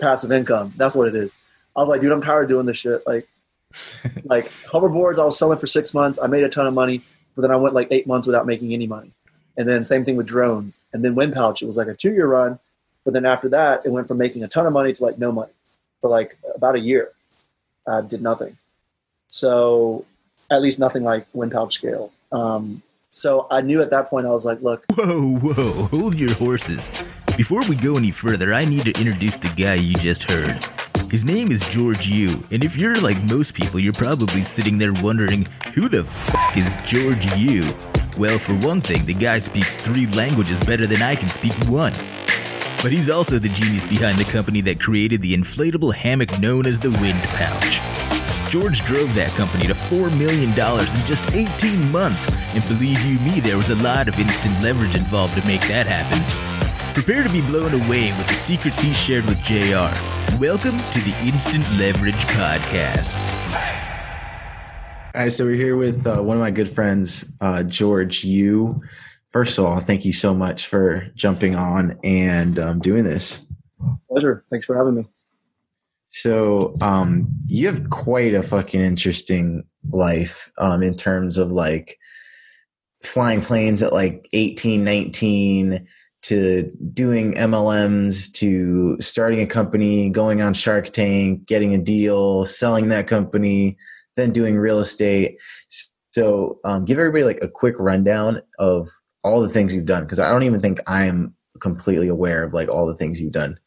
passive income. That's what it is. I was like, dude, I'm tired of doing this shit. Like hoverboards, I was selling for 6 months. I made a ton of money, but then I went like 8 months without making any money. And then same thing with drones. And then Wind Pouch, it was like a 2-year run. But then after that, it went from making a ton of money to like no money for like about a year. I did nothing. So at least nothing like Wind Pouch scale. So I knew at that point, I was like, look. Whoa, hold your horses. Before we go any further, I need to introduce the guy you just heard. His name is George Yu, and if you're like most people, you're probably sitting there wondering, who the f*** is George Yu? Well, for one thing, the guy speaks 3 languages better than I can speak 1. But he's also the genius behind the company that created the inflatable hammock known as the Wind Pouch. George drove that company to $4 million in just 18 months, and believe you me, there was a lot of instant leverage involved to make that happen. Prepare to be blown away with the secrets he shared with JR. Welcome to the Instant Leverage Podcast. All right, so we're here with one of my good friends, George Yu. First of all, thank you so much for jumping on and doing this. Pleasure. Thanks for having me. So you have quite a fucking interesting life in terms of like flying planes at like 18, 19, to doing MLMs, to starting a company, going on Shark Tank, getting a deal, selling that company, then doing real estate. So give everybody like a quick rundown of all the things you've done, because I don't even think I'm completely aware of like all the things you've done.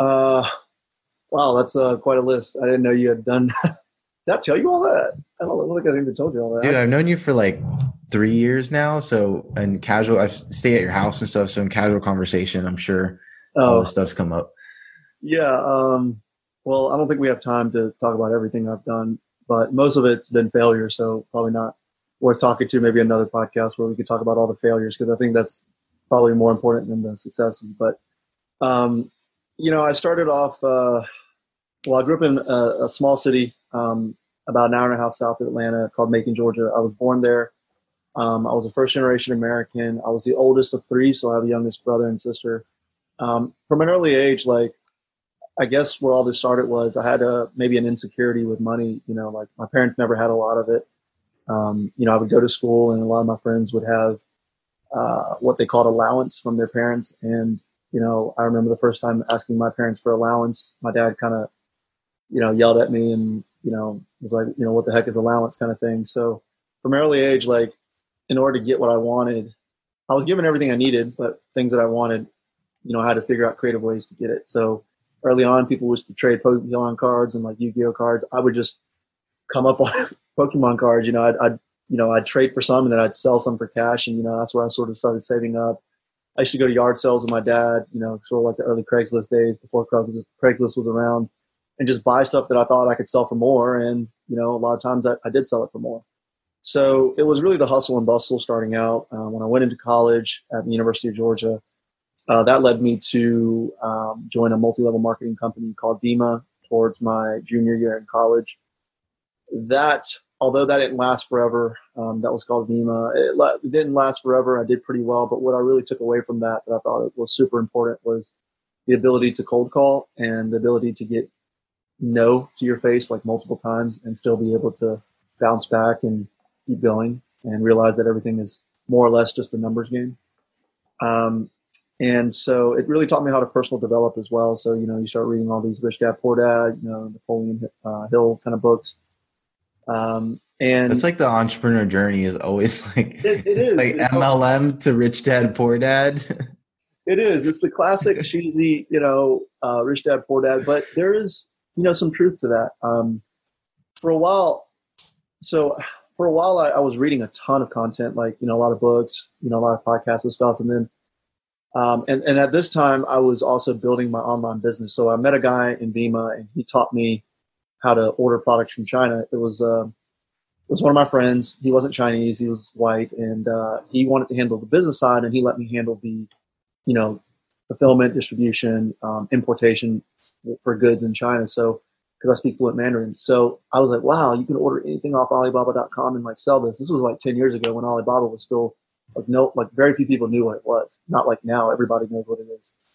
Wow, that's quite a list. I didn't know you had done. Did I tell you all that? I don't think I even told you all that. Dude, I've known you for like 3 years now. So in casual, I've stayed at your house and stuff. So in casual conversation, I'm sure all this stuff's come up. Yeah. Well, I don't think we have time to talk about everything I've done, but most of it's been failure. So probably not worth talking to. Maybe another podcast where we could talk about all the failures, because I think that's probably more important than the successes. But, I started off, I grew up in a small city, about an hour and a half south of Atlanta, called Macon, Georgia. I was born there. I was a first-generation American. I was the oldest of 3, so I have a youngest brother and sister. From an early age, like, I guess where all this started was I had maybe an insecurity with money. Like my parents never had a lot of it. I would go to school, and a lot of my friends would have what they called allowance from their parents. And, I remember the first time asking my parents for allowance, my dad kind of, yelled at me and, was like, what the heck is allowance kind of thing. So from an early age, like, in order to get what I wanted, I was given everything I needed, but things that I wanted, I had to figure out creative ways to get it. So early on, people used to trade Pokemon cards and like Yu-Gi-Oh cards. I would just come up on Pokemon cards. I'd trade for some, and then I'd sell some for cash. And, that's where I sort of started saving up. I used to go to yard sales with my dad, sort of like the early Craigslist days before Craigslist was around, and just buy stuff that I thought I could sell for more. And, a lot of times I did sell it for more. So it was really the hustle and bustle starting out. When I went into college at the University of Georgia, that led me to join a multi-level marketing company called Vima towards my junior year in college. Although that didn't last forever, that was called Vima. It didn't last forever. I did pretty well. But what I really took away from that I thought was super important was the ability to cold call and the ability to get no to your face like multiple times and still be able to bounce back and keep going and realize that everything is more or less just a numbers game. And so it really taught me how to personal develop as well. So, you start reading all these Rich Dad, Poor Dad, Napoleon Hill kind of books. And it's like the entrepreneur journey is always like, it's like MLM to Rich Dad, Poor Dad. It is. It's the classic cheesy, Rich Dad, Poor Dad, but there is, some truth to that. For a while, I was reading a ton of content, like, a lot of books, a lot of podcasts and stuff. And then, and at this time I was also building my online business. So I met a guy in Vima, and he taught me how to order products from China. It was one of my friends. He wasn't Chinese. He was white, and he wanted to handle the business side, and he let me handle the, fulfillment, distribution, importation for goods in China. So, because I speak fluent Mandarin. So I was like, wow, you can order anything off Alibaba.com and like sell this. This was like 10 years ago when Alibaba was still very few people knew what it was. Not like now, everybody knows what it is.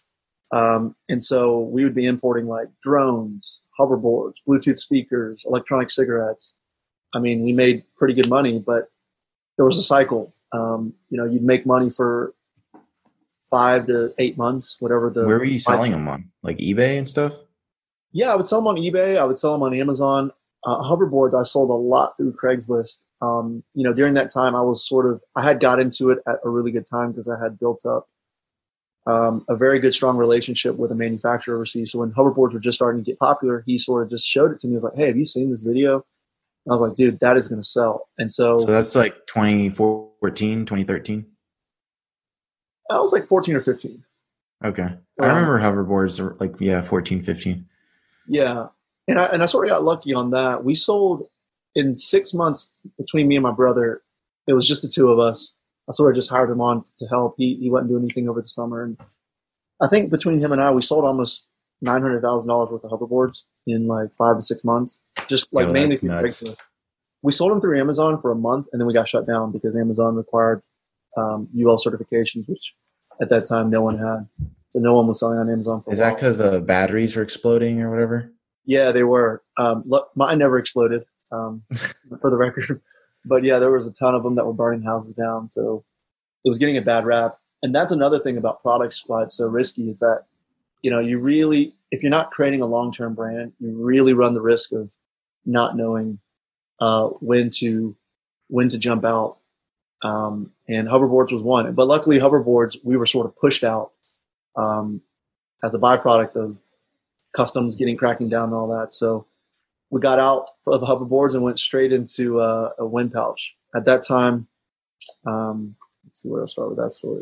And so we would be importing like drones, hoverboards, Bluetooth speakers, electronic cigarettes. I mean, we made pretty good money, but there was a cycle. You'd make money for 5 to 8 months, whatever the. Where were you selling them on? Like eBay and stuff? Yeah, I would sell them on eBay. I would sell them on Amazon. Hoverboards, I sold a lot through Craigslist. During that time, I had got into it at a really good time because I had built up a very good, strong relationship with a manufacturer overseas. So when hoverboards were just starting to get popular, he sort of just showed it to me. He was like, "Hey, have you seen this video?" And I was like, "Dude, that is going to sell." And so that's like 2014, 2013? I was like 14 or 15. Okay. I remember hoverboards are like, 14, 15. Yeah. And I sort of got lucky on that. We sold in 6 months between me and my brother. It was just the two of us. I sort of just hired him on to help. He wasn't doing anything over the summer. And I think between him and I, we sold almost $900,000 worth of hoverboards in like 5 to 6 months. Just like mainly through Craigslist. We sold them through Amazon for a month, and then we got shut down because Amazon required UL certifications, which at that time no one had. So no one was selling on Amazon for a while. Is that because the batteries were exploding or whatever? Yeah, they were. Mine never exploded, for the record. But yeah, there was a ton of them that were burning houses down. So it was getting a bad rap. And that's another thing about products, why it's so risky, is that, you really, if you're not creating a long-term brand, you really run the risk of not knowing when to jump out. And hoverboards was one. But luckily, hoverboards, we were sort of pushed out as a byproduct of customs cracking down and all that. So we got out of the hoverboards and went straight into a wind pouch. At that time, let's see where I'll start with that story.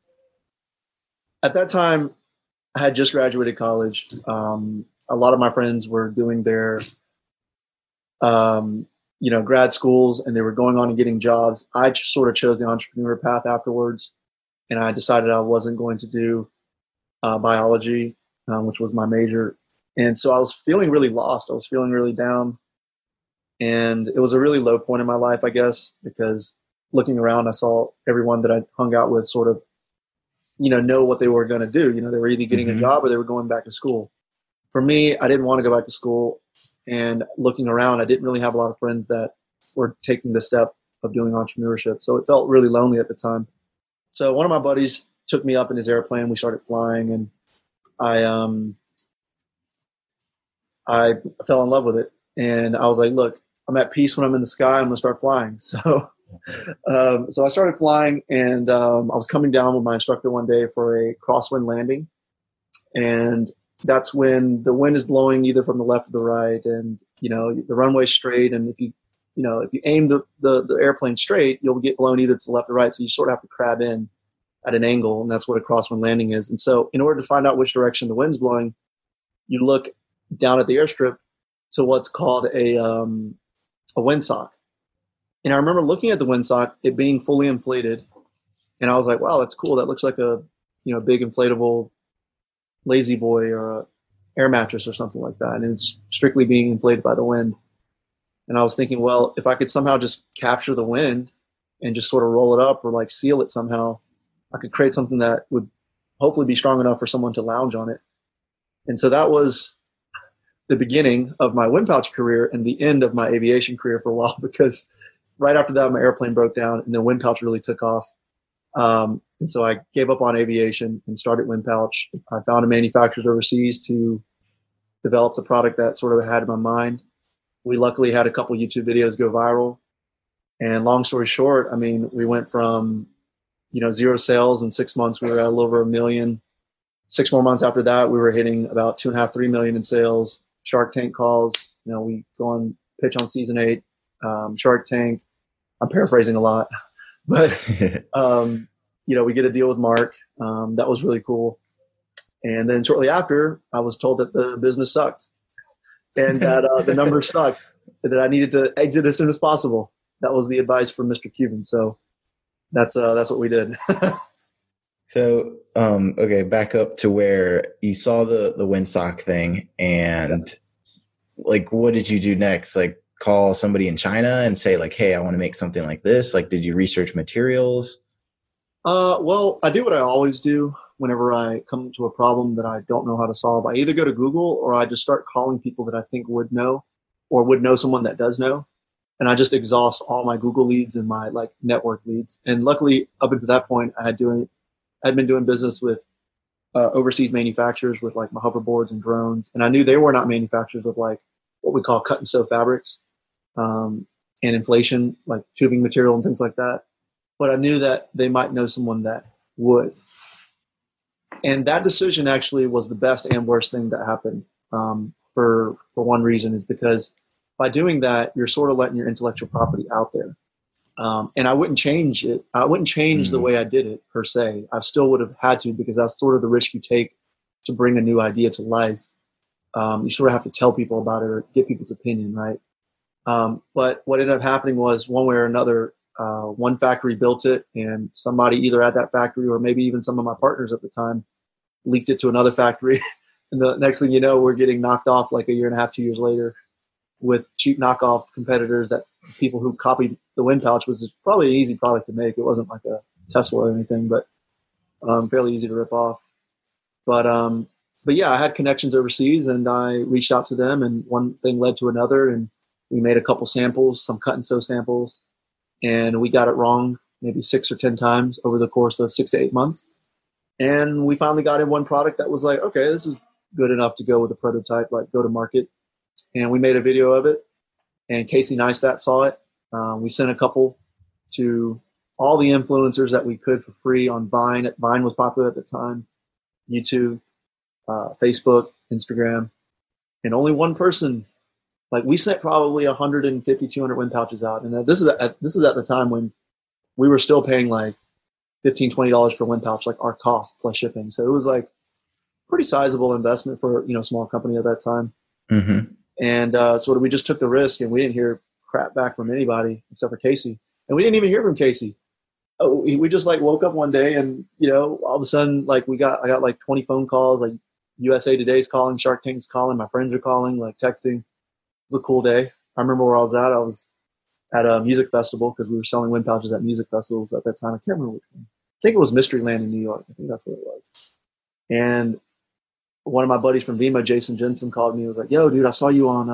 At that time, I had just graduated college. A lot of my friends were doing their grad schools, and they were going on and getting jobs. I sort of chose the entrepreneur path afterwards, and I decided I wasn't going to do biology, which was my major. And so I was feeling really lost. I was feeling really down. And it was a really low point in my life, I guess, because looking around, I saw everyone that I hung out with sort of, know what they were going to do. They were either getting a job or they were going back to school. For me, I didn't want to go back to school. And looking around, I didn't really have a lot of friends that were taking the step of doing entrepreneurship. So it felt really lonely at the time. So one of my buddies took me up in his airplane. We started flying, and I fell in love with it. And I was like, look, I'm at peace when I'm in the sky. I'm going to start flying. So so I started flying, and I was coming down with my instructor one day for a crosswind landing. And that's when the wind is blowing either from the left or the right, and the runway's straight. And if you aim the airplane straight, you'll get blown either to the left or right. So you sort of have to crab in at an angle, and that's what a crosswind landing is. And so in order to find out which direction the wind's blowing, you look down at the airstrip to what's called a windsock. And I remember looking at the windsock, it being fully inflated, and I was like, wow, that's cool. That looks like a big inflatable lazy boy or a air mattress or something like that. And it's strictly being inflated by the wind. And I was thinking, well, if I could somehow just capture the wind and just sort of roll it up or like seal it somehow, I could create something that would hopefully be strong enough for someone to lounge on it. And so that was the beginning of my wind pouch career and the end of my aviation career for a while, because right after that, my airplane broke down and the wind pouch really took off. And so I gave up on aviation and started Wind Pouch. I found a manufacturer overseas to develop the product that sort of I had in my mind. We luckily had a couple YouTube videos go viral. And long story short, I mean, we went from, 0 sales in 6 months. We were at a little over $1 million. 6 more months after that, we were hitting about 2.5, $3 million in sales. Shark Tank calls. We go on pitch on season 8. Shark Tank. I'm paraphrasing a lot, but we get a deal with Mark. That was really cool. And then shortly after, I was told that the business sucked and that the numbers sucked, and that I needed to exit as soon as possible. That was the advice from Mr. Cuban. So that's what we did. So, okay, back up to where you saw the windsock thing, and like, what did you do next? Like, call somebody in China and say like, hey, I want to make something like this. Like, did you research materials? Well, I do what I always do. whenever I come to a problem that I don't know how to solve, I either go to Google or I just start calling people that I think would know or would know someone that does know. And I just exhaust all my Google leads and my like network leads. And luckily, up until that point, I'd been doing business with overseas manufacturers with like my hoverboards and drones. And I knew they were not manufacturers of like what we call cut and sew fabrics and inflation, like tubing material and things like that. But I knew that they might know someone that would. And that decision actually was the best and worst thing that happened for one reason, is because by doing that, you're sort of letting your intellectual property out there. And I wouldn't change it. I wouldn't change the way I did it per se. I still would have had to, because that's sort of the risk you take to bring a new idea to life. You sort of have to tell people about it or get people's opinion, right? But what ended up happening was, one way or another, one factory built it, and somebody either at that factory or maybe even some of my partners at the time leaked it to another factory. And the next thing you know, we're getting knocked off like a year and a half, 2 years later, with cheap knockoff competitors that people who copied the wind pouch. Was probably an easy product to make. It wasn't like a Tesla or anything, but fairly easy to rip off. But yeah, I had connections overseas, and I reached out to them, and one thing led to another, and we made a couple samples, some cut and sew samples, and we got it wrong maybe 6 or 10 times over the course of 6 to 8 months. And we finally got in one product that was like, okay, this is good enough to go with a prototype, like go to market. And we made a video of it, and Casey Neistat saw it. We sent a couple to all the influencers that we could for free on Vine. Vine was popular at the time, YouTube, Facebook, Instagram, and only one person. Like, we sent probably 150, 200 wind pouches out. And this is at the time when we were still paying like $15, $20 per wind pouch, like our cost plus shipping. So it was like pretty sizable investment for, a small company at that time. Mm-hmm. And we just took the risk, and we didn't hear crap back from anybody except for Casey. And we didn't even hear from Casey. We just like woke up one day, and, all of a sudden, like I got like 20 phone calls, like USA Today's calling, Shark Tank's calling, my friends are calling, like texting. It was a cool day. I remember where I was at. I was at a music festival, because we were selling wind pouches at music festivals at that time. I can't remember which one. I think it was Mysteryland in New York. I think that's what it was. And one of my buddies from Vima, Jason Jensen, called me. He was like, "Yo, dude, I saw you on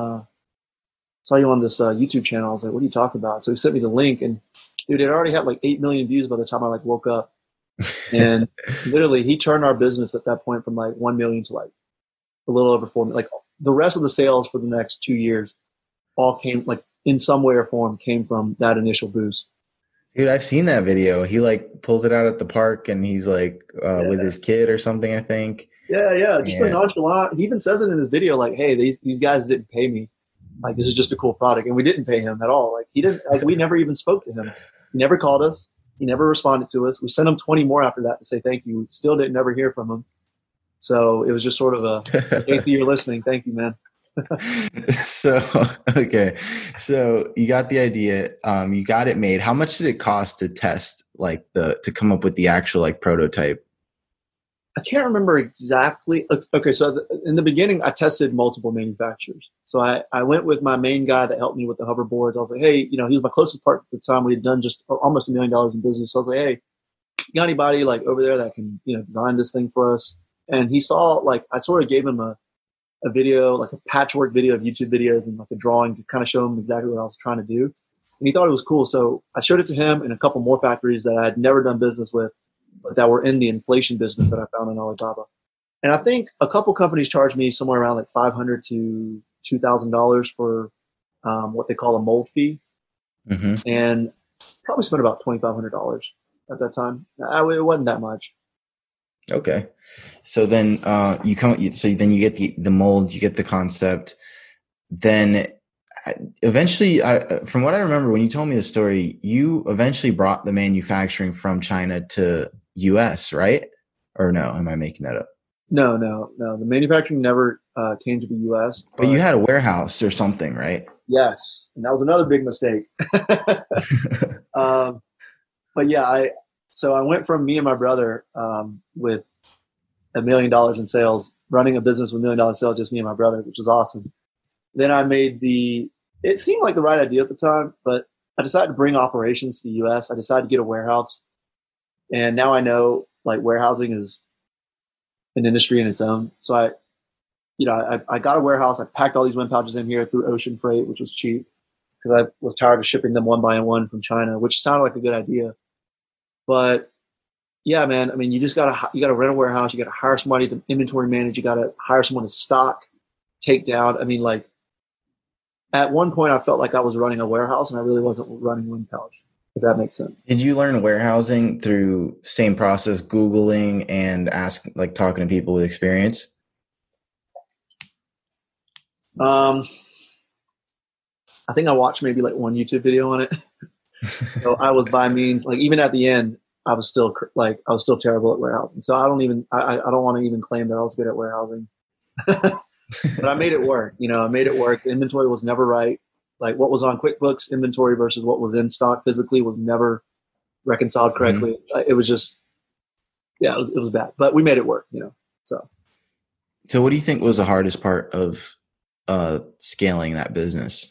this YouTube channel." I was like, "What are you talking about?" So he sent me the link, and dude, it already had like 8 million views by the time I like woke up. And literally, he turned our business at that point from like 1 million to like a little over 4 million. Like, the rest of the sales for the next 2 years all came, like, in some way or form, came from that initial boost. Dude, I've seen that video. He like pulls it out at the park, and he's like with his kid or something, I think. Yeah. Just like nonchalant. He even says it in his video, like, "Hey, these guys didn't pay me. Like, this is just a cool product." And we didn't pay him at all. Like, he didn't, like, we never even spoke to him. He never called us. He never responded to us. We sent him 20 more after that to say thank you. We still didn't ever hear from him. So it was just sort of "Casey, you're listening. Thank you, man." Okay. So you got the idea. You got it made. How much did it cost to test, like to come up with the actual like prototype? I can't remember exactly. Okay, so in the beginning, I tested multiple manufacturers. So I went with my main guy that helped me with the hoverboards. I was like, "Hey, he was my closest partner at the time. We had done just almost $1 million in business." So I was like, "Hey, you got anybody like over there that can, design this thing for us?" And he saw, like, I sort of gave him a video, like a patchwork video of YouTube videos and like a drawing to kind of show him exactly what I was trying to do. And he thought it was cool. So I showed it to him and a couple more factories that I had never done business with, but that were in the inflation business that I found in Alibaba. And I think a couple companies charged me somewhere around like $500 to $2,000 for what they call a mold fee. Mm-hmm. And probably spent about $2,500 at that time. It wasn't that much. Okay. So then then you get the mold, you get the concept. Then eventually, from what I remember, when you told me the story, you eventually brought the manufacturing from China to US, right? Or no, am I making that up? No. The manufacturing never came to the US. But you had a warehouse or something, right? Yes. And that was another big mistake. But yeah, So I went from me and my brother with $1 million in sales, running a business with $1 million in sales, just me and my brother, which was awesome. Then I made it seemed like the right idea at the time, but I decided to bring operations to the US. I decided to get a warehouse. And now I know, like, warehousing is an industry in its own. So I got a warehouse. I packed all these wind pouches in here through ocean freight, which was cheap because I was tired of shipping them one by one from China, which sounded like a good idea. But yeah, man, I mean, you gotta rent a warehouse. You gotta hire somebody to inventory manage. You gotta hire someone to stock, take down. I mean, like at one point I felt like I was running a warehouse and I really wasn't running wind pouch, if that makes sense. Did you learn warehousing through same process, Googling and talking to people with experience? I think I watched maybe like one YouTube video on it. So I was by means, like even at the end, I was still terrible at warehousing. So I don't want to even claim that I was good at warehousing, but I made it work. I made it work. The inventory was never right. Like what was on QuickBooks inventory versus what was in stock physically was never reconciled correctly. Mm-hmm. It was just, it was bad, but we made it work, So what do you think was the hardest part of scaling that business?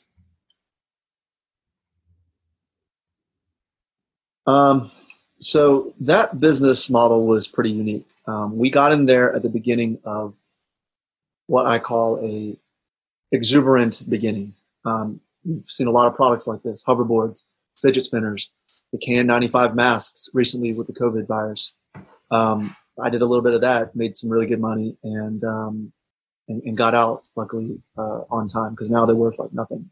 So that business model was pretty unique. We got in there at the beginning of what I call a exuberant beginning. You've seen a lot of products like this: hoverboards, fidget spinners, the KN95 masks recently with the COVID virus. I did a little bit of that, made some really good money, and got out luckily on time because now they're worth like nothing.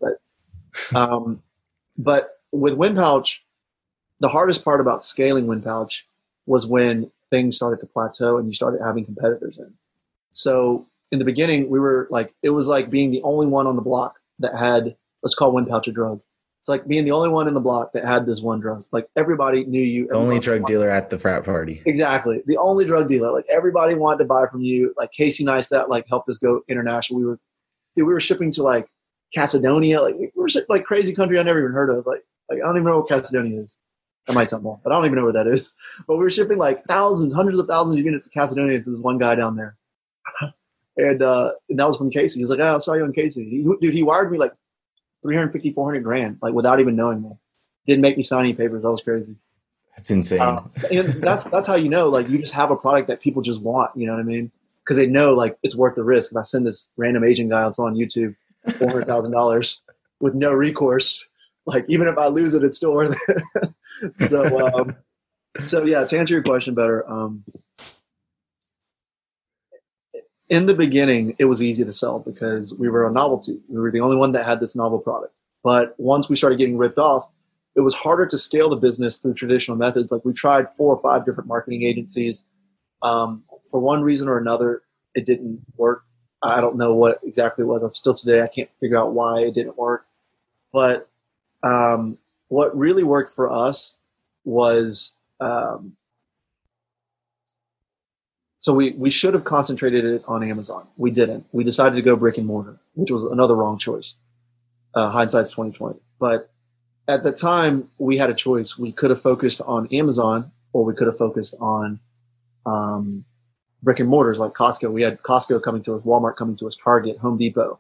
But with Wind Pouch, the hardest part about scaling Wind Pouch was when things started to plateau and you started having competitors in. So in the beginning, it was like being the only one on the block that had, let's call Wind Pouch a drug. It's like being the only one in the block that had this one drug. Like everybody knew you. The only drug dealer at the frat party. Exactly. The only drug dealer. Like everybody wanted to buy from you. Like Casey Neistat, helped us go international. We were shipping to like Macedonia. Like we were like crazy country I never even heard of. Like I don't even know what Macedonia is. That might sound bad, but I don't even know where that is. But we were shipping like hundreds of thousands of units to Macedonia to this one guy down there. And that was from Casey. He's like, I saw you on Casey. He wired me like $350, $400 like without even knowing me. Didn't make me sign any papers. That was crazy. That's insane. And that's how you just have a product that people just want. You know what I mean? Because they know like it's worth the risk. If I send this random Asian guy that's on YouTube $400,000 with no recourse, like even if I lose it, it's still worth it. So yeah, to answer your question better, in the beginning, it was easy to sell because we were a novelty. We were the only one that had this novel product. But once we started getting ripped off, it was harder to scale the business through traditional methods. Like we tried 4 or 5 different marketing agencies. For one reason or another, it didn't work. I don't know what exactly it was. Still today, I can't figure out why it didn't work. But what really worked for us was so we should have concentrated it on Amazon. We didn't. We decided to go brick and mortar, which was another wrong choice. Hindsight's 2020. But at the time, we had a choice. We could have focused on Amazon, or we could have focused on brick and mortars like Costco. We had Costco coming to us, Walmart coming to us, Target, Home Depot,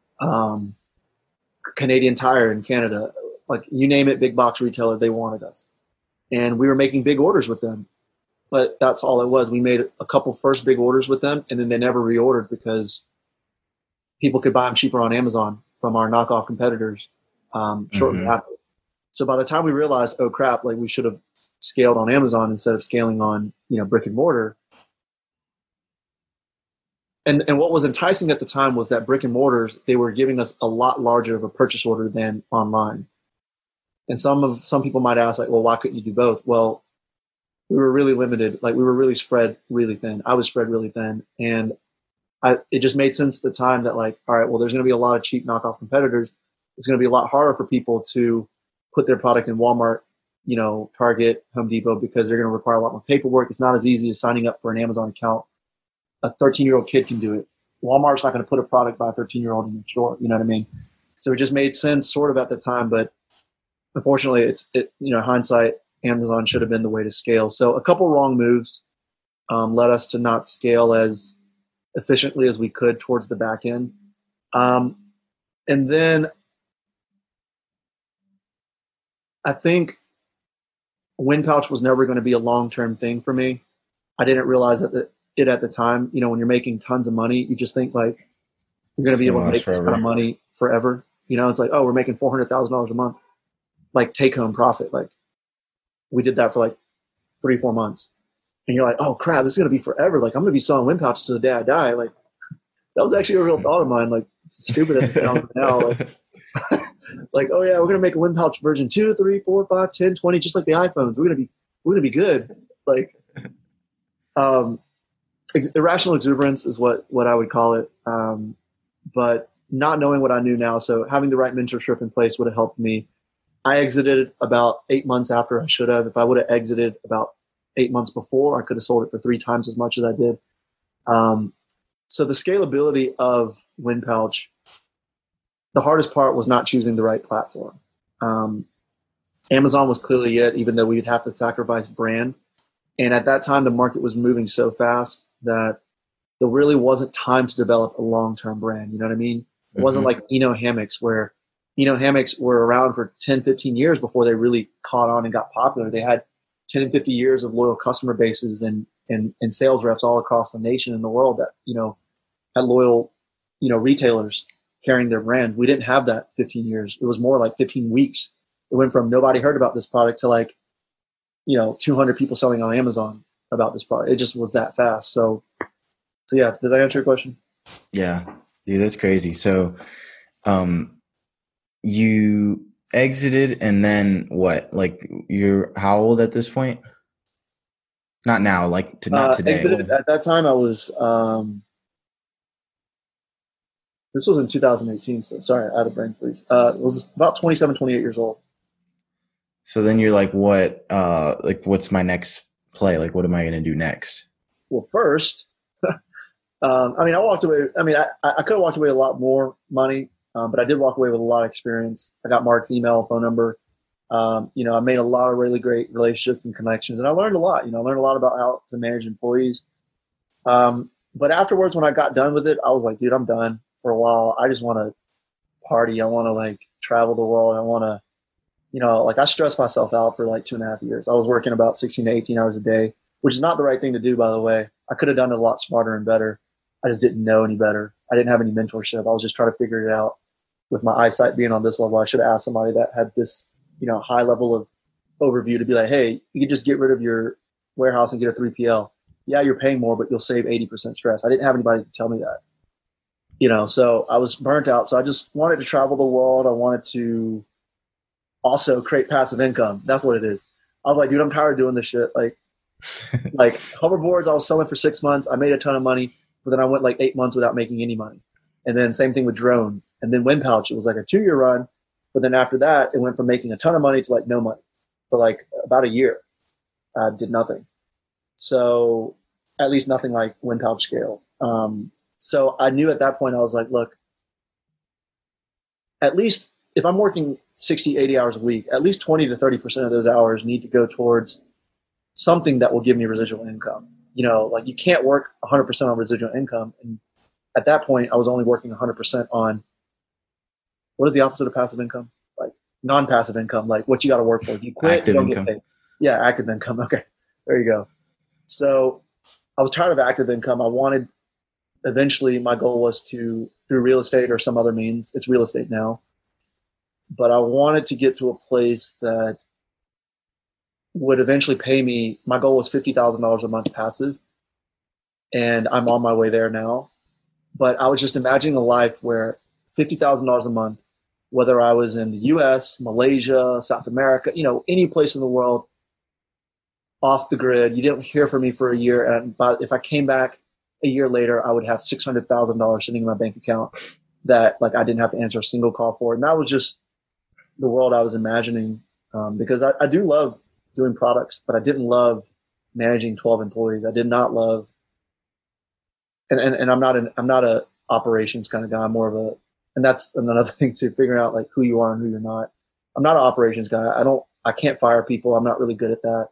Canadian Tire in Canada. Like you name it, big box retailer, they wanted us. And we were making big orders with them. But that's all it was. We made a couple first big orders with them, and then they never reordered because people could buy them cheaper on Amazon from our knockoff competitors shortly after. So by the time we realized, oh crap, like we should have scaled on Amazon instead of scaling on, brick and mortar. And what was enticing at the time was that brick and mortars, they were giving us a lot larger of a purchase order than online. And some people might ask, like, well, why couldn't you do both? Well, we were really limited. Like we were really spread really thin. I was spread really thin. And it just made sense at the time that like, all right, well, there's going to be a lot of cheap knockoff competitors. It's going to be a lot harder for people to put their product in Walmart, Target, Home Depot, because they're going to require a lot more paperwork. It's not as easy as signing up for an Amazon account. A 13-year-old kid can do it. Walmart's not going to put a product by a 13-year-old in the store. You know what I mean? So it just made sense sort of at the time, but unfortunately hindsight, Amazon should have been the way to scale. So a couple wrong moves led us to not scale as efficiently as we could towards the back end. And then I think Wind Pouch was never going to be a long-term thing for me. I didn't realize that it at the time. You know, when you're making tons of money, you just think like you're going to be able to make this kind of money forever. You know, it's like, oh, we're making $400,000 a month, like take home profit. Like we did that for like 3-4 months. And you're like, oh crap, this is going to be forever. Like I'm going to be selling wind pouches to the day I die. Like that was actually a real thought of mine. Like it's stupid as it sounds now. Like, like, oh yeah, we're going to make a wind pouch version 2, 3, 4, 5, 10, 20, just like the iPhones. We're going to be good. Like, irrational exuberance is what I would call it. But not knowing what I knew now. So having the right mentorship in place would have helped me. I exited about 8 months after I should have. If I would have exited about 8 months before, I could have sold it for 3 times as much as I did. So the scalability of Wind Pouch, the hardest part was not choosing the right platform. Amazon was clearly it, even though we'd have to sacrifice brand. And at that time, the market was moving so fast that there really wasn't time to develop a long-term brand. You know what I mean? It wasn't like Eno hammocks, where Eno hammocks were around for 10, 15 years before they really caught on and got popular. They had 10 and 50 years of loyal customer bases and sales reps all across the nation and the world that, you know, had loyal, you know, retailers carrying their brand. We didn't have that 15 years. It was more like 15 weeks. It went from nobody heard about this product to like, you know, 200 people selling on Amazon about this product. It just was that fast. So yeah, does that answer your question? Yeah, dude, that's crazy. So, you exited and then what? Like you're how old at this point? Not now, like not today. Exited, at that time I was, this was in 2018. So sorry, I had a brain freeze. It was about 27, 28 years old. So then you're like, what, like what's my next play? Like, what am I going to do next? Well, first, I mean, I walked away. I mean, I could have walked away with a lot more money, but I did walk away with a lot of experience. I got Mark's email, phone number. You know, I made a lot of really great relationships and connections, and I learned a lot. You know, I learned a lot about how to manage employees. But afterwards, when I got done with it, I was like, dude, I'm done for a while. I just want to party. I want to like travel the world. I want to, you know, like I stressed myself out for like 2.5 years. I was working about 16 to 18 hours a day, which is not the right thing to do, by the way. I could have done it a lot smarter and better. I just didn't know any better. I didn't have any mentorship. I was just trying to figure it out. With my eyesight being on this level, I should have asked somebody that had this, you know, high level of overview to be like, hey, you can just get rid of your warehouse and get a 3PL. Yeah, you're paying more, but you'll save 80% stress. I didn't have anybody to tell me that. You know, so I was burnt out. So I just wanted to travel the world. I wanted to also create passive income. That's what it is. I was like, dude, I'm tired of doing this shit. Like hoverboards, I was selling for 6 months. I made a ton of money, but then I went like 8 months without making any money. And then same thing with drones. And then Wind Pouch, it was like a 2-year run. But then after that, it went from making a ton of money to like no money for like about a year. I did nothing. So at least nothing like Wind Pouch scale. So I knew at that point, I was like, look, at least if I'm working 60, 80 hours a week, at least 20 to 30% of those hours need to go towards something that will give me residual income. You know, like you can't work 100% on residual income. And at that point, I was only working 100% on what is the opposite of passive income? Like non-passive income, like what you got to work for. You quit, active you don't income. get paid. Yeah, active income. Okay, there you go. So I was tired of active income. I wanted, eventually my goal was to, through real estate or some other means, it's real estate now, but I wanted to get to a place that would eventually pay me. My goal was $50,000 a month passive, and I'm on my way there now. But I was just imagining a life where $50,000 a month, whether I was in the US, Malaysia, South America, you know, any place in the world, off the grid, you didn't hear from me for a year. And but if I came back a year later, I would have $600,000 sitting in my bank account that like I didn't have to answer a single call for. And that was just the world I was imagining, because I do love doing products, but I didn't love managing 12 employees. I did not love, and I'm not a operations kind of guy. I'm more of a, and that's another thing too, figuring out like who you are and who you're not. I'm not an operations guy. I can't fire people. I'm not really good at that.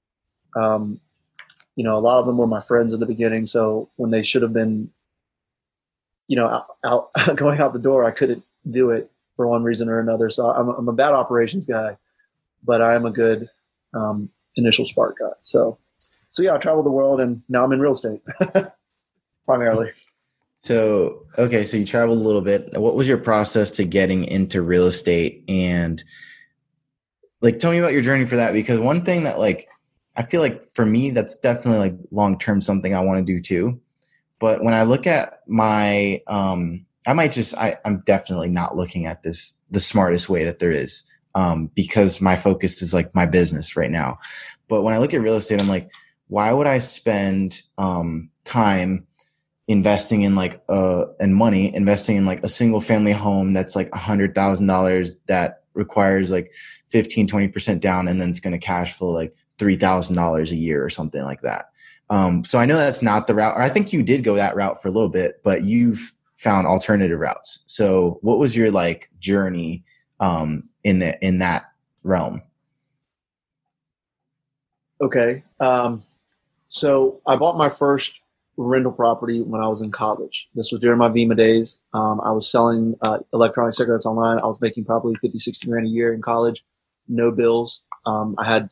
You know, a lot of them were my friends at the beginning. So when they should have been, you know, out going out the door, I couldn't do it for one reason or another. So I'm a bad operations guy, but I am a good initial spark guy. So So yeah, I traveled the world and now I'm in real estate primarily. So, okay. So you traveled a little bit. What was your process to getting into real estate? And like, tell me about your journey for that, because one thing that like, I feel like for me, that's definitely like long-term something I want to do too. But when I look at my, I'm definitely not looking at this the smartest way that there is, because my focus is like my business right now. But when I look at real estate, I'm like, why would I spend time investing in like and money investing in like a single family home that's like $100,000 that requires like 15-20% down, and then it's going to cash flow like $3,000 a year or something like that. So I know that's not the route, or I think you did go that route for a little bit, but you've found alternative routes. So what was your like journey in that realm? Okay. So I bought my first rental property when I was in college. This was during my Vima days. I was selling electronic cigarettes online. I was making probably 50, 60 grand a year in college, no bills. I had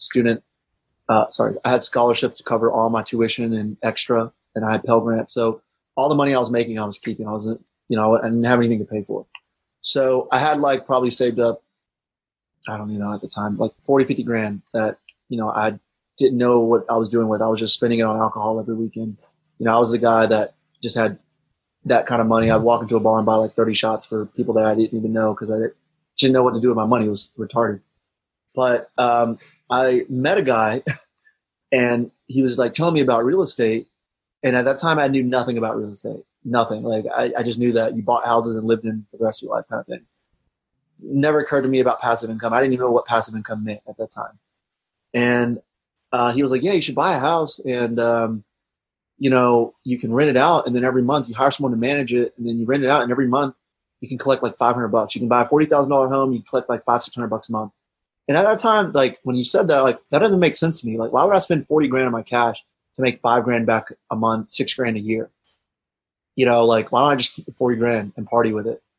scholarships to cover all my tuition and extra, and I had Pell Grants. So all the money I was making, I was keeping. I didn't have anything to pay for. So I had like probably saved up, I don't even know at the time, like 40, 50 grand that, I didn't know what I was doing with. I was just spending it on alcohol every weekend. I was the guy that just had that kind of money. I'd walk into a bar and buy like 30 shots for people that I didn't even know because I didn't know what to do with my money. It was retarded. But I met a guy and he was like telling me about real estate. And at that time I knew nothing about real estate, nothing. Like I just knew that you bought houses and lived in for the rest of your life kind of thing. Never occurred to me about passive income. I didn't even know what passive income meant at that time. And he was like, yeah, you should buy a house and, you can rent it out, and then every month you hire someone to manage it, and then you rent it out, and every month you can collect like $500. You can buy a $40,000 home, you collect like $500-600 a month. And at that time, like when you said that, like that doesn't make sense to me. Like, why would I spend 40 grand of my cash to make 5 grand back a month, 6 grand a year? Like why don't I just keep the 40 grand and party with it?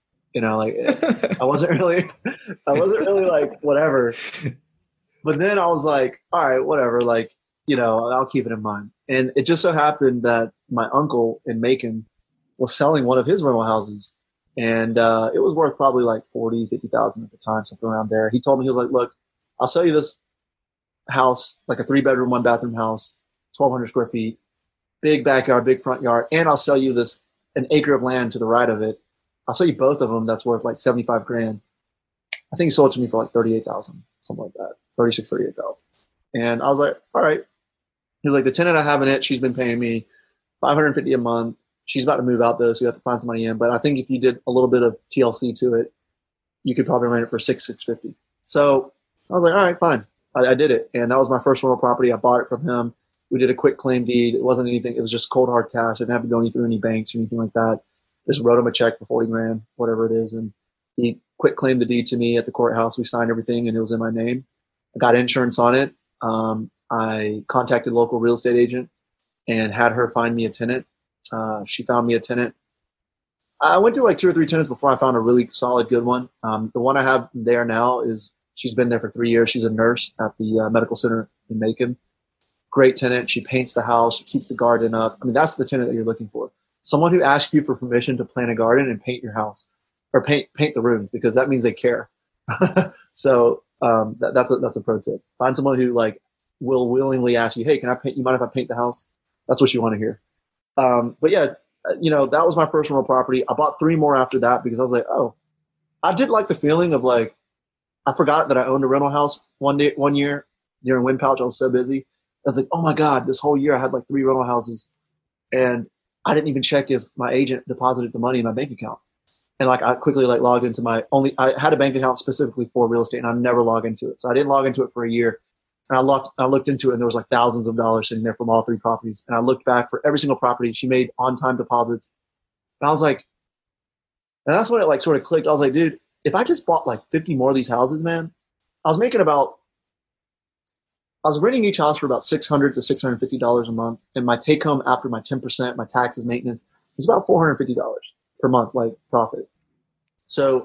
I wasn't really like whatever. But then I was like, all right, whatever. Like, I'll keep it in mind. And it just so happened that my uncle in Macon was selling one of his rental houses. And it was worth probably like 40, 50,000 at the time, something around there. He told me, he was like, look, I'll sell you this house, like a 3-bedroom, 1-bathroom house, 1,200 square feet, big backyard, big front yard. And I'll sell you an acre of land to the right of it. I'll sell you both of them. That's worth like 75 grand. I think he sold it to me for like 38,000, something like that, 36, 38,000. And I was like, all right. He was like, the tenant I have in it, she's been paying me $550 a month. She's about to move out though, so you have to find some money in. But I think if you did a little bit of TLC to it, you could probably rent it for $650. So I was like, all right, fine. I did it. And that was my first rental property. I bought it from him. We did a quick claim deed. It wasn't anything. It was just cold hard cash. I didn't have to go through any banks or anything like that. Just wrote him a check for 40 grand, whatever it is. And he quick claimed the deed to me at the courthouse. We signed everything and it was in my name. I got insurance on it. I contacted a local real estate agent and had her find me a tenant. She found me a tenant. I went to like 2 or 3 tenants before I found a really solid, good one. The one I have there now she's been there for 3 years. She's a nurse at the medical center in Macon. Great tenant. She paints the house. She keeps the garden up. I mean, that's the tenant that you're looking for. Someone who asks you for permission to plant a garden and paint your house or paint the rooms, because that means they care. So that's a pro tip. Find someone who like will willingly ask you, hey, can I paint? You mind if I paint the house? That's what you want to hear. But yeah, that was my first rental property. I bought 3 more after that because I was like, oh, I did like the feeling of like, I forgot that I owned a rental house one year during Wind Pouch. I was so busy. I was like, oh my God, this whole year I had like 3 rental houses and I didn't even check if my agent deposited the money in my bank account. And like, I quickly like logged into I had a bank account specifically for real estate and I never log into it. So I didn't log into it for a year. And I looked into it and there was like thousands of dollars sitting there from all 3 properties. And I looked back for every single property. She made on-time deposits. And I was like, and that's when it like sort of clicked. I was like, dude, if I just bought like 50 more of these houses, man, I was renting each house for about $600 to $650 a month. And my take home after my 10%, my taxes, maintenance, was about $450 per month, like profit. So,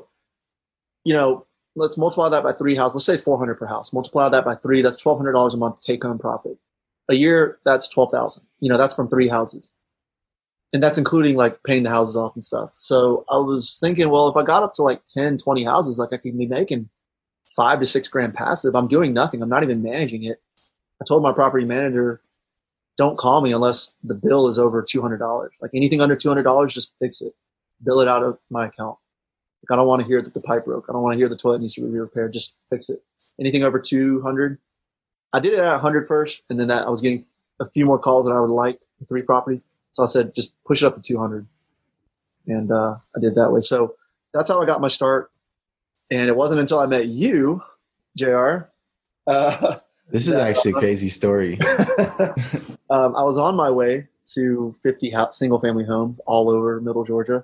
let's multiply that by 3 houses. Let's say it's $400 per house. Multiply that by 3, that's $1,200 a month take home profit. a year, that's 12,000. That's from 3 houses. And that's including like paying the houses off and stuff. So I was thinking, well, if I got up to like 10, 20 houses, like I could be making $5 to $6 grand passive. I'm doing nothing. I'm not even managing it. I told my property manager, don't call me unless the bill is over $200. Like anything under $200, just fix it. Bill it out of my account. Like I don't want to hear that the pipe broke. I don't want to hear the toilet needs to be repaired. Just fix it. Anything over 200. I did it at 100 first, and then I was getting a few more calls than I would like for 3 properties. So I said, just push it up to 200. And I did that way. So that's how I got my start. And it wasn't until I met you, JR. This is actually a crazy story. I was on my way to 50 single family homes all over middle Georgia.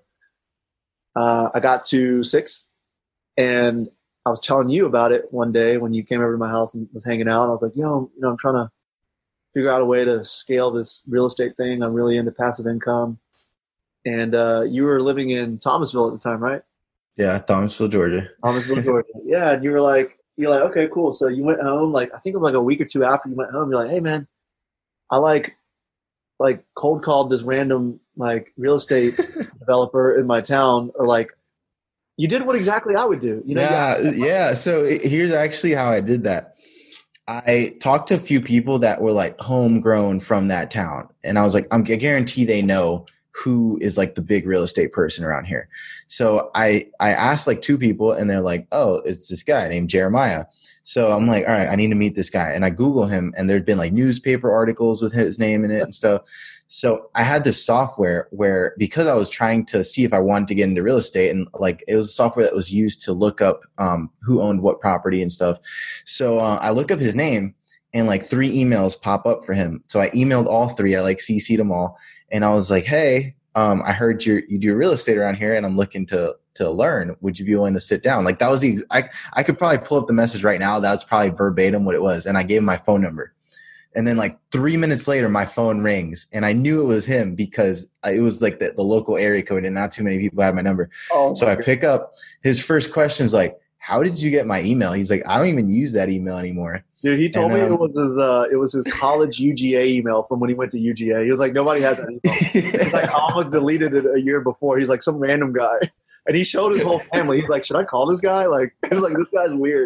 I got to 6, and I was telling you about it one day when you came over to my house and was hanging out. I was like, I'm trying to figure out a way to scale this real estate thing. I'm really into passive income. And you were living in Thomasville at the time, right? Yeah, Thomasville, Georgia. Thomasville, Georgia. Yeah, and you're like, okay, cool. So you went home, like I think it was like a week or 2 after you went home. You're like, hey man, I like cold called this random like real estate developer in my town, or like you did what exactly I would do. Yeah. So here's actually how I did that. I talked to a few people that were like homegrown from that town, and I was like, I guarantee they know who is like the big real estate person around here. So I asked like 2 people, and they're like, oh, it's this guy named Jeremiah. So I'm like, all right, I need to meet this guy. And I Google him, and there'd been like newspaper articles with his name in it and stuff. So I had this software where, because I was trying to see if I wanted to get into real estate, and like it was a software that was used to look up who owned what property and stuff. So I look up his name, and like 3 emails pop up for him. So I emailed all 3. I like CC'd them all. And I was like, hey, I heard you do real estate around here, and I'm looking to learn. Would you be willing to sit down? Like that was I could probably pull up the message right now. That's probably verbatim what it was. And I gave him my phone number. And then like 3 minutes later, my phone rings, and I knew it was him because it was like the local area code, and not too many people had my number. So I pick up. His first question is like, how did you get my email? He's like, I don't even use that email anymore. Dude, he told me it was his college UGA email from when he went to UGA. He was like, nobody had that email. He's like, I almost deleted it a year before. He's like some random guy. And he showed his whole family. He's like, should I call this guy? Like, he was like, this guy's weird.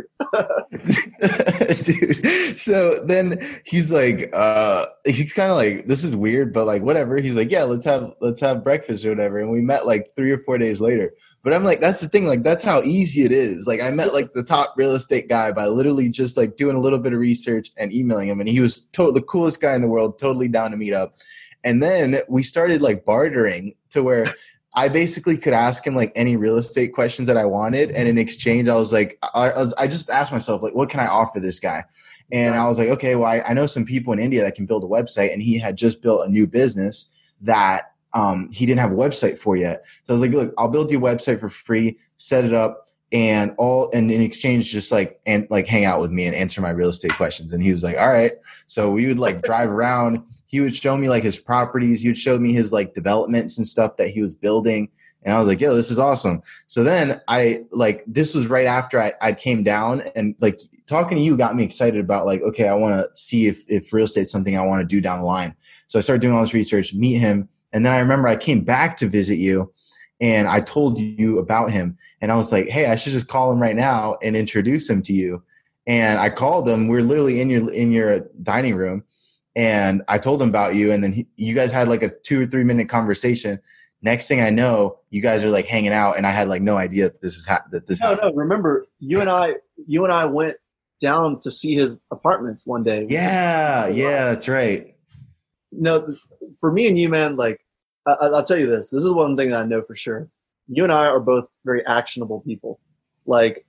Dude. So then he's like, he's kind of like, this is weird, but like, whatever. He's like, yeah, let's have breakfast or whatever. And we met like 3 or 4 days later. But I'm like, that's the thing. Like, that's how easy it is. Like, I met like the top real estate guy by literally just like doing a little bit of research and emailing him. And he was the coolest guy in the world, totally down to meet up. And then we started like bartering to where I basically could ask him like any real estate questions that I wanted. And in exchange, I was like, I just asked myself, like, what can I offer this guy? And I was like, okay, well, I know some people in India that can build a website. And he had just built a new business that he didn't have a website for yet. So I was like, look, I'll build you a website for free, set it up, and in exchange, just like hang out with me and answer my real estate questions. And he was like, all right. So we would like drive around. He would show me like his properties. He would show me his like developments and stuff that he was building. And I was like, yo, this is awesome. So then this was right after I came down, and like talking to you got me excited about like, okay, I want to see if real estate's something I want to do down the line. So I started doing all this research, meet him. And then I remember I came back to visit you, and I told you about him. And I was like, hey, I should just call him right now and introduce him to you. And I called him. We're literally in your dining room. And I told him about you. And then you guys had like a 2 or 3 minute conversation. Next thing I know, you guys are like hanging out. And I had like no idea that this is happened. No. Remember, you and I went down to see his apartments one day. Yeah, that's right. No, for me and you, man, like, I'll tell you this. This is one thing that I know for sure. You and I are both very actionable people. Like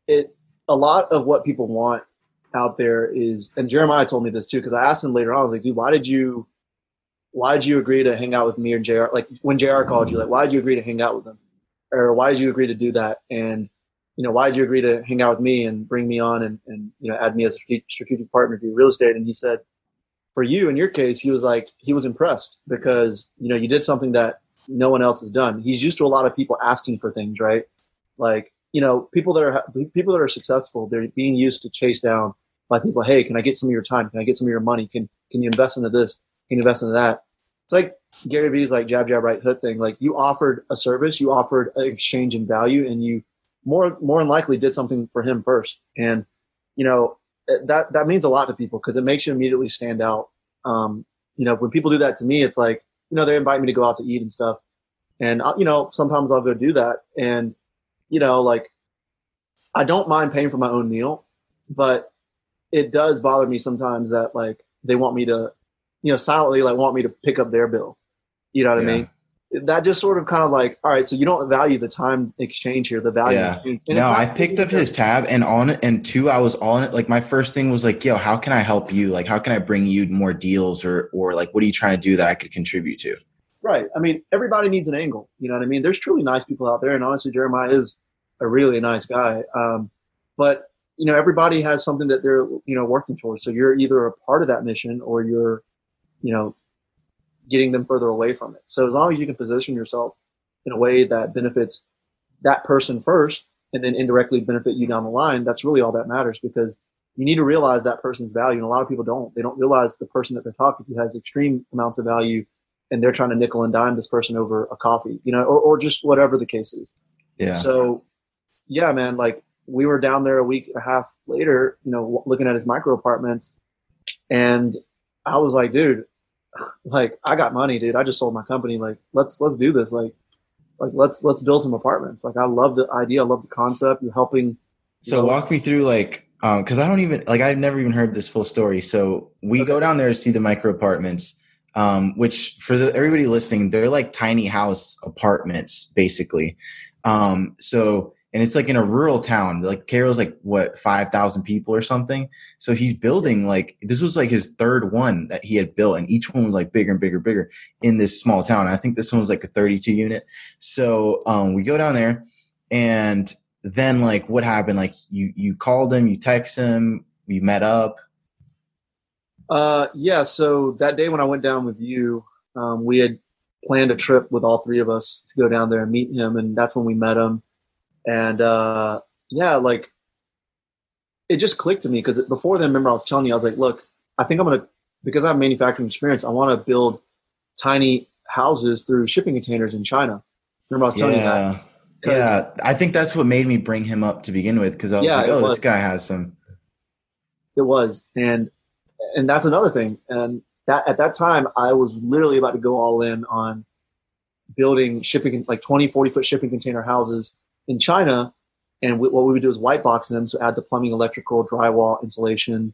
a lot of what people want out there is, and Jeremiah told me this too, because I asked him later on, I was like, dude, why did you agree to hang out with me or JR? Like when JR called you, like, why did you agree to hang out with him? Or why did you agree to do that? And, why did you agree to hang out with me and bring me on and add me as a strategic partner to do real estate? And he said, for you, in your case, he was impressed because, you did something that no one else has done. He's used to a lot of people asking for things, right? Like, people that are successful, they're being used to chase down by people. Hey, can I get some of your time? Can I get some of your money? Can Can you invest into this? Can you invest into that? It's like Gary Vee's like jab, jab, right hook thing. Like you offered a service, you offered an exchange in value, and you more than likely did something for him first. And, that means a lot to people because it makes you immediately stand out. When people do that to me, it's like, they invite me to go out to eat and stuff. And, sometimes I'll go do that. And, like I don't mind paying for my own meal, but it does bother me sometimes that like they want me to, silently like want me to pick up their bill. You know what I mean? That just sort of kind of like, all right, so you don't value the time exchange here, the value. Yeah. No, I picked up his tab and on it, and two, I was on it. Like my first thing was like, yo, how can I help you? Like, how can I bring you more deals or like, what are you trying to do that I could contribute to? Right. I mean, everybody needs an angle. You know what I mean? There's truly nice people out there. And honestly, Jeremiah is a really nice guy. But, everybody has something that they're, working towards. So you're either a part of that mission or you're, getting them further away from it. So as long as you can position yourself in a way that benefits that person first and then indirectly benefit you down the line, that's really all that matters, because you need to realize that person's value. And a lot of people don't. They don't realize the person that they're talking to has extreme amounts of value, and they're trying to nickel and dime this person over a coffee, or just whatever the case is. Yeah. So, yeah, man, like we were down there a week and a half later, looking at his micro apartments, and I was like, dude, like I got money, dude. I just sold my company. Like, let's do this. Like let's build some apartments. Like, I love the idea. I love the concept. You're helping. So walk me through like, cause I don't even like, I've never even heard this full story. So we go down there to see the micro apartments, which for everybody listening, they're like tiny house apartments basically. And it's like in a rural town, like Cairo's like what, 5,000 people or something. So he's building like, this was like his third one that he had built, and each one was like bigger and bigger and bigger in this small town. I think this one was like a 32 unit. So we go down there, and then like what happened? Like you called him, you text him, we met up. Yeah. So that day when I went down with you, we had planned a trip with all three of us to go down there and meet him. And that's when we met him. And, like it just clicked to me, because before then, remember I was telling you, I was like, look, I think I'm going to, because I have manufacturing experience, I want to build tiny houses through shipping containers in China. Remember I was telling you that? Yeah. I think that's what made me bring him up to begin with. Cause I was like, this guy has some. It was. And that's another thing. And that at that time I was literally about to go all in on building shipping, like 20, 40-foot shipping container houses in China, and what we would do is white box them, so add the plumbing, electrical, drywall, insulation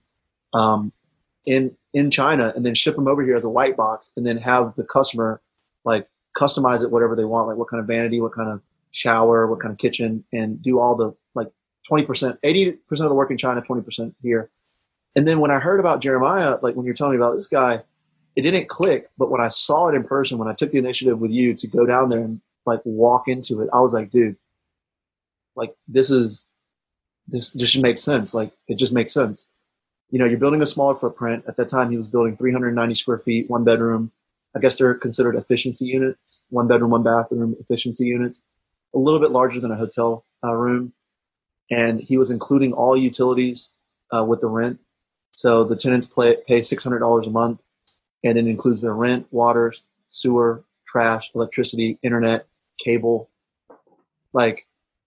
in China, and then ship them over here as a white box, and then have the customer like customize it whatever they want, like what kind of vanity, what kind of shower, what kind of kitchen, and do all the like 20%, 80% of the work in China, 20% here. And then when I heard about Jeremiah, like when you're telling me about this guy, it didn't click, but when I saw it in person, when I took the initiative with you to go down there and like walk into it, I was like, dude, like this just makes sense. Like it just makes sense. You're building a smaller footprint. At that time, he was building 390 square feet, one bedroom. I guess they're considered efficiency units, one bedroom, one bathroom efficiency units, a little bit larger than a hotel room. And he was including all utilities with the rent. So the tenants pay $600 a month, and it includes their rent, water, sewer, trash, electricity, internet, cable. Like,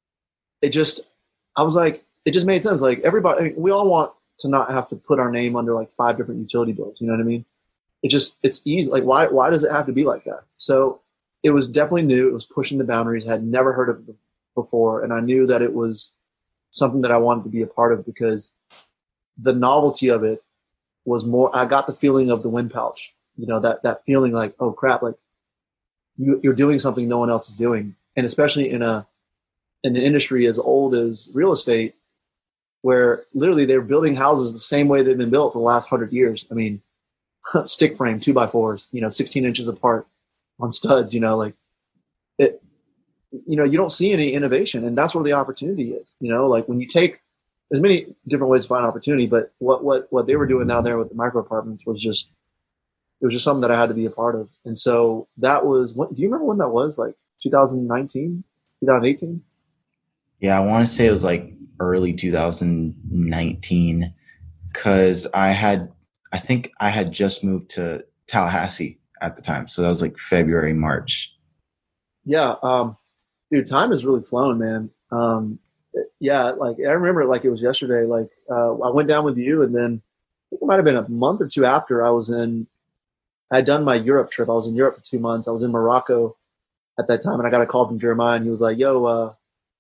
I was like, it just made sense. Like everybody, we all want to not have to put our name under like 5 different utility bills. You know what I mean? It's easy. Like why does it have to be like that? So it was definitely new. It was pushing the boundaries. I had never heard of it before. And I knew that it was something that I wanted to be a part of, because the novelty of it was more, I got the feeling of the wind pouch, that feeling like, oh crap, like you're doing something no one else is doing. And especially in an industry as old as real estate, where literally they're building houses the same way they've been built for the last 100 years. I mean, stick frame 2x4s, 16 inches apart on studs, like it, you don't see any innovation, and that's where the opportunity is. Like when you take, there's many different ways to find opportunity, but what they were doing down there with the micro apartments was just, it was just something that I had to be a part of. And so that was, do you remember when that was? Like 2019, 2018? Yeah, I want to say it was like early 2019, because I had I think I had just moved to Tallahassee at the time. So that was like February, March. Yeah. Dude, time has really flown, man. Yeah. Like I remember it like it was yesterday. Like, I went down with you, and then I think it might've been a month or two after I had done my Europe trip. I was in Europe for 2 months. I was in Morocco at that time, and I got a call from Jeremiah, and he was like, yo,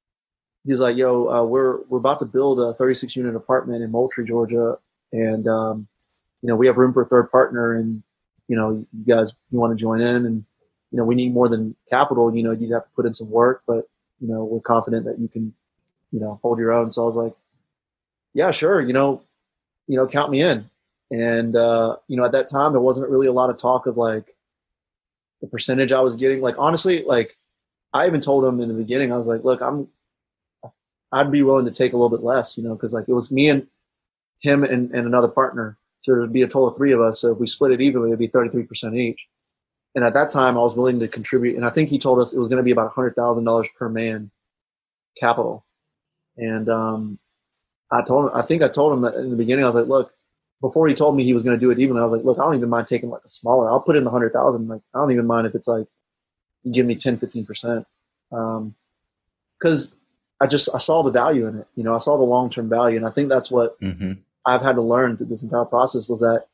we're about to build a 36 unit apartment in Moultrie, Georgia. And, we have room for a third partner, and, you want to join in, and, we need more than capital. You'd have to put in some work, but, we're confident that you can, hold your own. So I was like, yeah, sure. Count me in. And, at that time, there wasn't really a lot of talk of like the percentage I was getting. Like, honestly, like I even told him in the beginning, I was like, look, I'd be willing to take a little bit less, cause like it was me and him and another partner. So it'd be a total of 3 of us. So if we split it evenly, it'd be 33% each. And at that time I was willing to contribute. And I think he told us it was going to be about $100,000 per man capital. And, I told him that in the beginning, I was like, look, before he told me he was going to do it evenly, I was like, look, I don't even mind taking like a smaller, I'll put in the 100,000. Like, I don't even mind if it's like, you give me 10, 15%. Cause I saw the value in it. I saw the long-term value. And I think that's what I've had to learn through this entire process was that,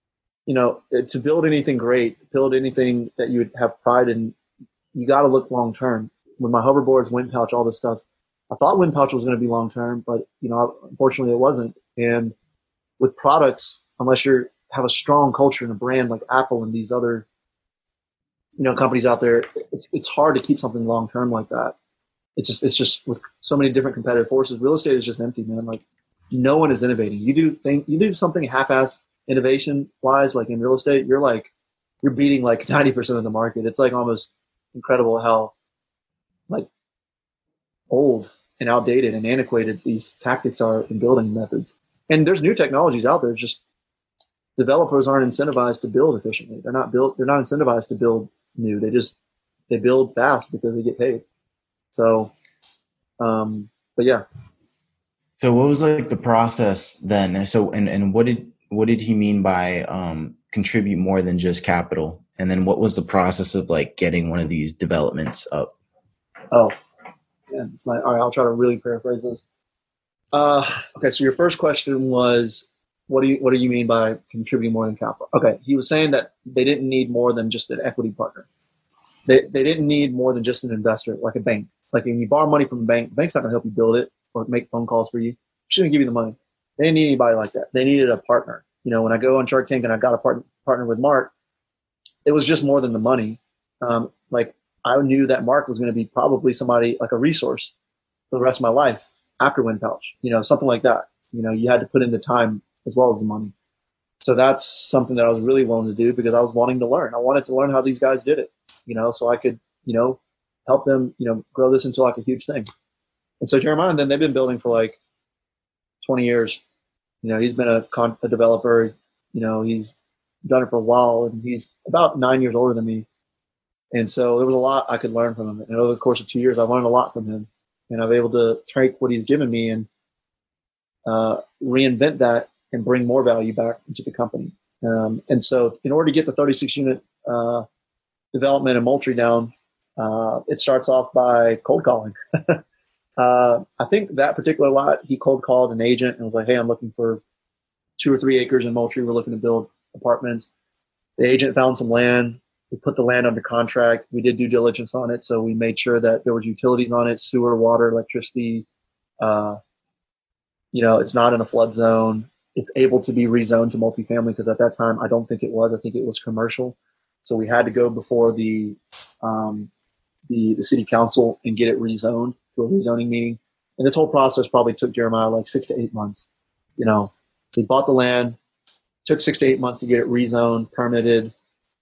to build anything great, build anything that you would have pride in, you got to look long-term. With my hoverboards, wind pouch, all this stuff, I thought wind pouch was going to be long-term, but, unfortunately it wasn't. And with products, unless you have a strong culture and a brand like Apple and these other, companies out there, it's hard to keep something long-term like that. It's just with so many different competitive forces, real estate is just empty, man. Like no one is innovating. You do something half-ass innovation wise, like in real estate, you're beating like 90% of the market. It's like almost incredible how like old and outdated and antiquated these tactics are in building methods. And there's new technologies out there. Just developers aren't incentivized to build efficiently. They're not incentivized to build new. They build fast because they get paid. So, but yeah. So what was like the process then? So, and what did he mean by, contribute more than just capital? And then what was the process of like getting one of these developments up? Oh, yeah. All right. I'll try to really paraphrase this. Okay. So your first question was, what do you mean by contributing more than capital? Okay. He was saying that they didn't need more than just an equity partner. They didn't need more than just an investor, like a bank. Like when you borrow money from a bank, the bank's not going to help you build it or make phone calls for you. It's going to give you the money. They didn't need anybody like that. They needed a partner. When I go on Shark Tank and I got a partner with Mark, it was just more than the money. Like I knew that Mark was going to be probably somebody like a resource for the rest of my life after Wind Pouch, something like that. You had to put in the time as well as the money. So that's something that I was really willing to do because I was wanting to learn. I wanted to learn how these guys did it, so I could, help them, grow this into like a huge thing. And so Jeremiah and them, they've been building for like 20 years. He's been a developer, he's done it for a while, and he's about 9 years older than me. And so there was a lot I could learn from him. And over the course of 2 years, I learned a lot from him, and I've been able to take what he's given me and reinvent that and bring more value back into the company. And so in order to get the 36 unit development in Moultrie down, it starts off by cold calling. I think that particular lot, he cold called an agent and was like, hey, I'm looking for 2 or 3 acres in Moultrie. We're looking to build apartments. The agent found some land. We put the land under contract. We did due diligence on it. So we made sure that there was utilities on it, sewer, water, electricity. It's not in a flood zone. It's able to be rezoned to multifamily because at that time, I don't think it was. I think it was commercial. So we had to go before the city council and get it rezoned to a rezoning meeting. And this whole process probably took Jeremiah like 6 to 8 months. They bought the land, took 6 to 8 months to get it rezoned, permitted.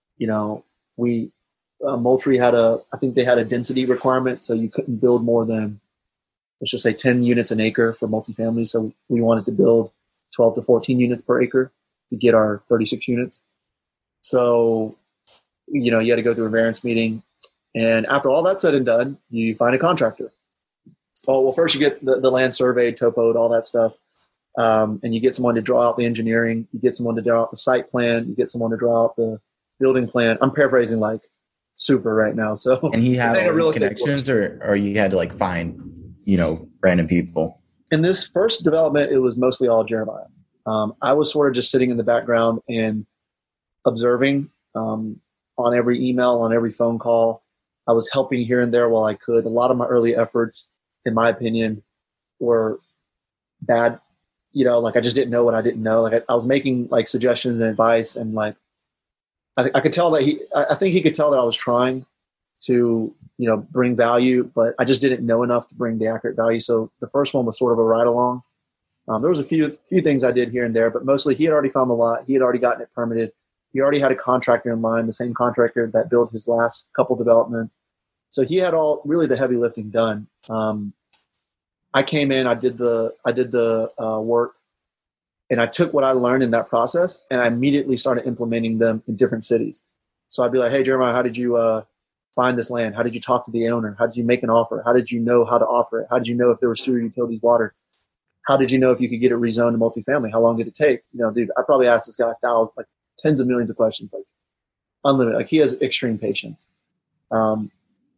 Moultrie I think they had a density requirement, so you couldn't build more than, let's just say 10 units an acre for multifamily. So we wanted to build 12 to 14 units per acre to get our 36 units. So, you had to go through a variance meeting. And after all that's said and done, you find a contractor. Oh, well, first you get the land surveyed, topoed, all that stuff. and you get someone to draw out the engineering, you get someone to draw out the site plan, you get someone to draw out the building plan. I'm paraphrasing like super right now. So, and he had all these connections, or you had to like find, random people? In this first development, it was mostly all Jeremiah. I was sort of just sitting in the background and observing on every email, on every phone call. I was helping here and there while I could. A lot of my early efforts, in my opinion, were bad. Like I just didn't know what I didn't know. Like I was making like suggestions and advice, and like I could tell that I think he could tell that I was trying to, bring value, but I just didn't know enough to bring the accurate value. So the first one was sort of a ride along. There was a few things I did here and there, but mostly he had already found the lot. He had already gotten it permitted. He already had a contractor in line, the same contractor that built his last couple developments. So he had all really the heavy lifting done. I came in, I did the work, and I took what I learned in that process, and I immediately started implementing them in different cities. So I'd be like, hey, Jeremiah, how did you find this land? How did you talk to the owner? How did you make an offer? How did you know how to offer it? How did you know if there were sewer, utilities, water? How did you know if you could get it rezoned to multifamily? How long did it take? Dude, I probably asked this guy tens of millions of questions, like unlimited. Like he has extreme patience. And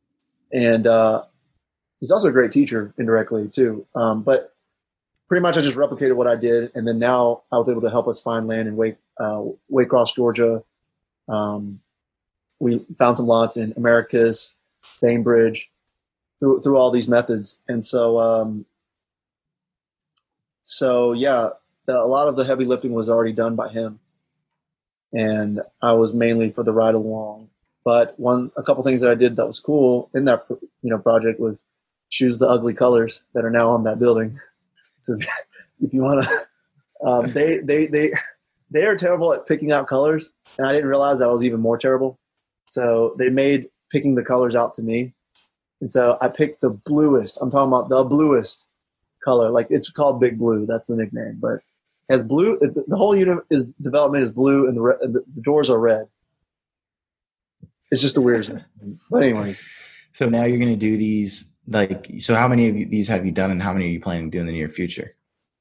he's also a great teacher indirectly too. But pretty much I just replicated what I did. And then now I was able to help us find land in Waycross, Georgia. We found some lots in Americus, Bainbridge, through all these methods. And so yeah, a lot of the heavy lifting was already done by him. And I was mainly for the ride along. But a couple things that I did that was cool in that project was choose the ugly colors that are now on that building. So if you want to, they are terrible at picking out colors, and I didn't realize that I was even more terrible. So they made picking the colors out to me, and so I picked the bluest. I'm talking about the bluest color. Like it's called Big Blue. That's the nickname, but as blue, the whole development is blue, and the doors are red. It's just the weirdest thing. But anyways. So now you're going to do these, so how many of these have you done, and how many are you planning to do in the near future?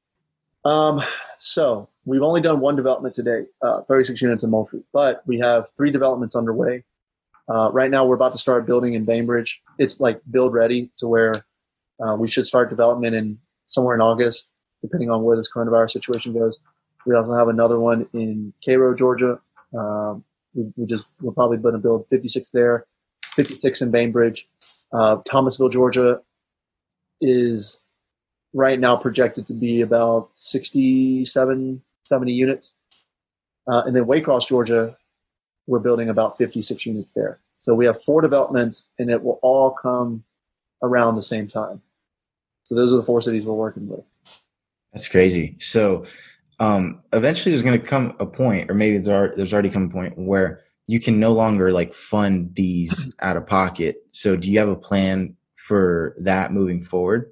So we've only done one development today, 36 units in Moultrie, but we have 3 developments underway. Right now we're about to start building in Bainbridge. It's like build ready to where we should start development somewhere in August, depending on where this coronavirus situation goes. We also have another one in Cairo, Georgia. We're probably going to build 56 there, 56 in Bainbridge. Thomasville, Georgia is right now projected to be about 67, 70 units. And then Waycross, Georgia, we're building about 56 units there. So we have 4 developments, and it will all come around the same time. So those are the 4 cities we're working with. That's crazy. So eventually there's going to come a point, or maybe there's already come a point where you can no longer fund these out of pocket. So do you have a plan for that moving forward?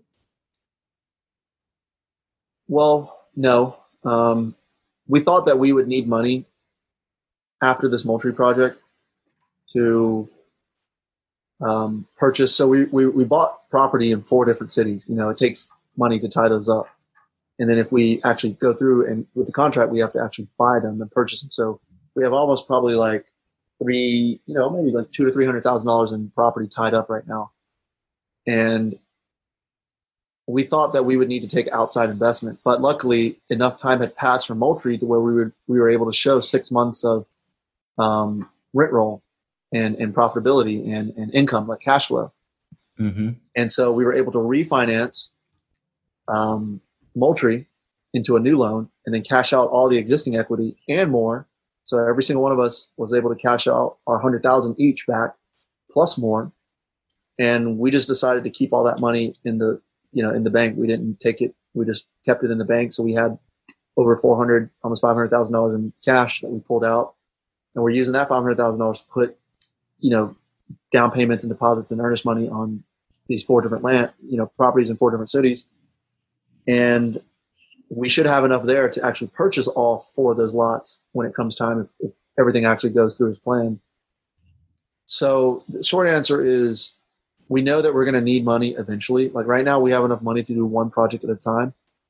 Well, no. We thought that we would need money after this Moultrie project to purchase. So we bought property in 4 different cities. It takes money to tie those up. And then if we actually go through and with the contract, we have to actually buy them and purchase them. So we have almost probably maybe $200,000 to $300,000 in property tied up right now. And we thought that we would need to take outside investment, but luckily enough time had passed from Moultrie to where we were able to show 6 months of rent roll and profitability and income, like cash flow. Mm-hmm. And so we were able to refinance Moultrie into a new loan and then cash out all the existing equity and more. So every single one of us was able to cash out our $100,000 each back plus more. And we just decided to keep all that money in the bank. We didn't take it. We just kept it in the bank. So we had over almost $500,000 in cash that we pulled out. And we're using that $500,000 to put, down payments and deposits and earnest money on these 4 different properties in 4 different cities. And we should have enough there to actually purchase all 4 of those lots when it comes time, if everything actually goes through as planned. So the short answer is we know that we're going to need money eventually. Like right now we have enough money to do 1 project at a time.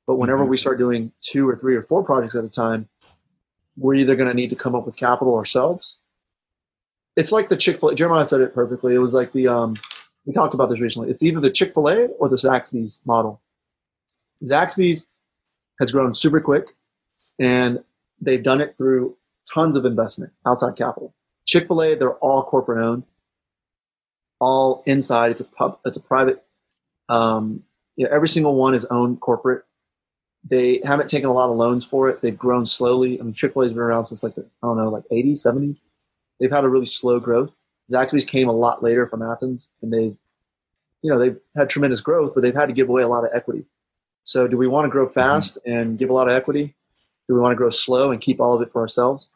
But whenever we start doing 2 or 3 or 4 projects at a time, we're either going to need to come up with capital ourselves. It's like the Chick-fil-A. Jeremiah said it perfectly. It was like we talked about this recently. It's either the Chick-fil-A or the Zaxby's model. Zaxby's has grown super quick, and they've done it through tons of investment, outside capital. Chick-fil-A, they're all corporate owned, all inside. It's a private. Every single one is owned corporate. They haven't taken a lot of loans for it. They've grown slowly. I mean, Chick-fil-A's been around since like 80s, 70s. They've had a really slow growth. Zaxby's came a lot later from Athens, and they've had tremendous growth, but they've had to give away a lot of equity. So do we want to grow fast and give a lot of equity? Do we want to grow slow and keep all of it for ourselves?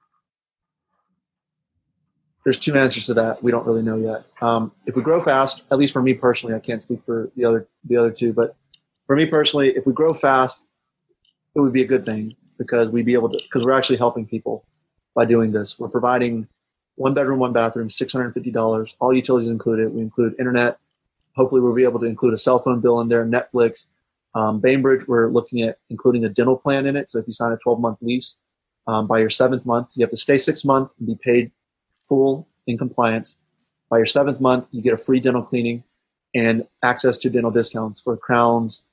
There's 2 answers to that. We don't really know yet. If we grow fast, at least for me personally, I can't speak for the other 2, but for me personally, if we grow fast, it would be a good thing because we're actually helping people by doing this. We're providing 1 bedroom, 1 bathroom, $650, all utilities included. We include internet. Hopefully we'll be able to include a cell phone bill in there, Netflix. Bainbridge, we're looking at including a dental plan in it. So if you sign a 12-month lease, by your 7th month, you have to stay 6 months and be paid full in compliance. By your 7th month, you get a free dental cleaning and access to dental discounts for crowns,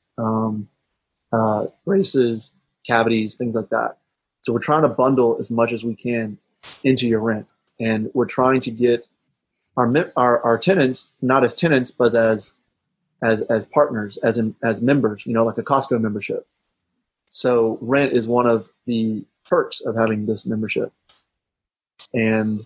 braces, cavities, things like that. So we're trying to bundle as much as we can into your rent. And we're trying to get our tenants, not as tenants, but as partners, as members, like a Costco membership. So rent is one of the perks of having this membership. And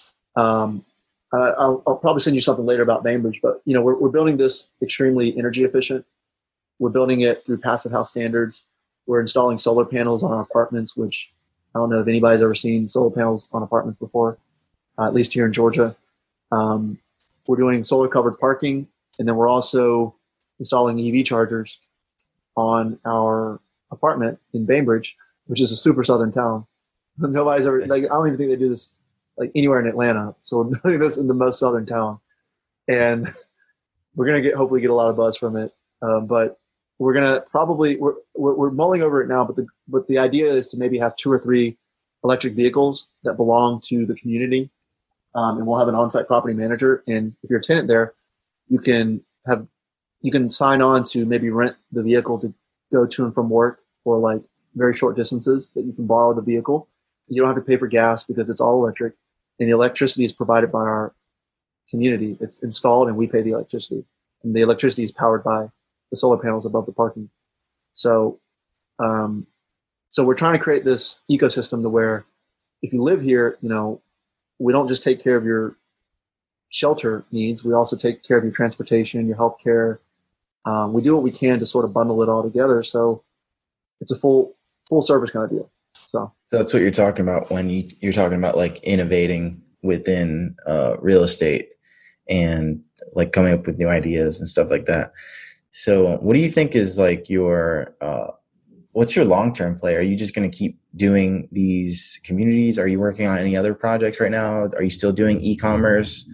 I'll probably send you something later about Bainbridge, but we're building this extremely energy efficient. We're building it through Passive House standards. We're installing solar panels on our apartments, which I don't know if anybody's ever seen solar panels on apartments before, at least here in Georgia. We're doing solar covered parking, and then we're also installing EV chargers on our apartment in Bainbridge, which is a super southern town. Nobody's ever, I don't even think they do this anywhere in Atlanta. So we're doing this in the most southern town, and we're going to hopefully get a lot of buzz from it. But we're going to probably, we're mulling over it now, but the idea is to maybe have 2 or 3 electric vehicles that belong to the community. And we'll have an on-site property manager. And if you're a tenant there, you can sign on to maybe rent the vehicle to go to and from work for very short distances that you can borrow the vehicle. You don't have to pay for gas because it's all electric, and the electricity is provided by our community. It's installed and we pay the electricity, and the electricity is powered by the solar panels above the parking. So we're trying to create this ecosystem to where if you live here, we don't just take care of your shelter needs. We also take care of your transportation, your health care. We do what we can to sort of bundle it all together. So it's a full service kind of deal. So that's what you're talking about when you're talking about innovating within real estate and coming up with new ideas and stuff like that. So what do you think is your what's your long-term play? Are you just going to keep doing these communities? Are you working on any other projects right now? Are you still doing e-commerce?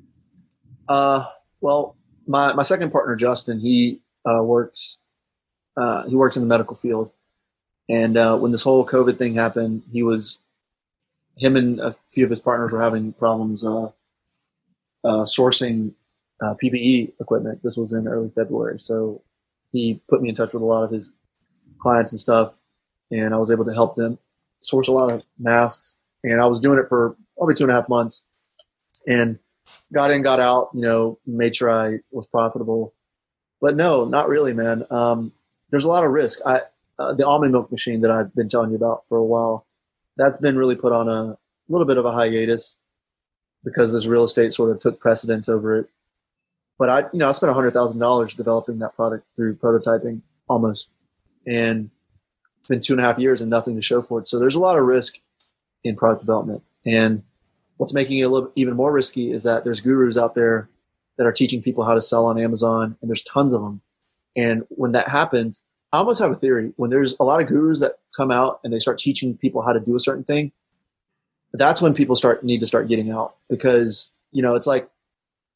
Well, my second partner, Justin, he works in the medical field. And when this whole COVID thing happened, him and a few of his partners were having problems sourcing PPE equipment. This was in early February. So he put me in touch with a lot of his clients and stuff, and I was able to help them source a lot of masks. And I was doing it for probably 2.5 months, and got in, got out, made sure I was profitable. But no, not really, man. There's a lot of risk. The almond milk machine that I've been telling you about for a while, that's been really put on a little bit of a hiatus because this real estate sort of took precedence over it. But I spent $100,000 developing that product through prototyping almost, and it's been 2.5 years and nothing to show for it. So there's a lot of risk in product development. And what's making it a little even more risky is that there's gurus out there that are teaching people how to sell on Amazon, and there's tons of them. And when that happens, I almost have a theory. When there's a lot of gurus that come out and they start teaching people how to do a certain thing, that's when people need to start getting out, because, it's like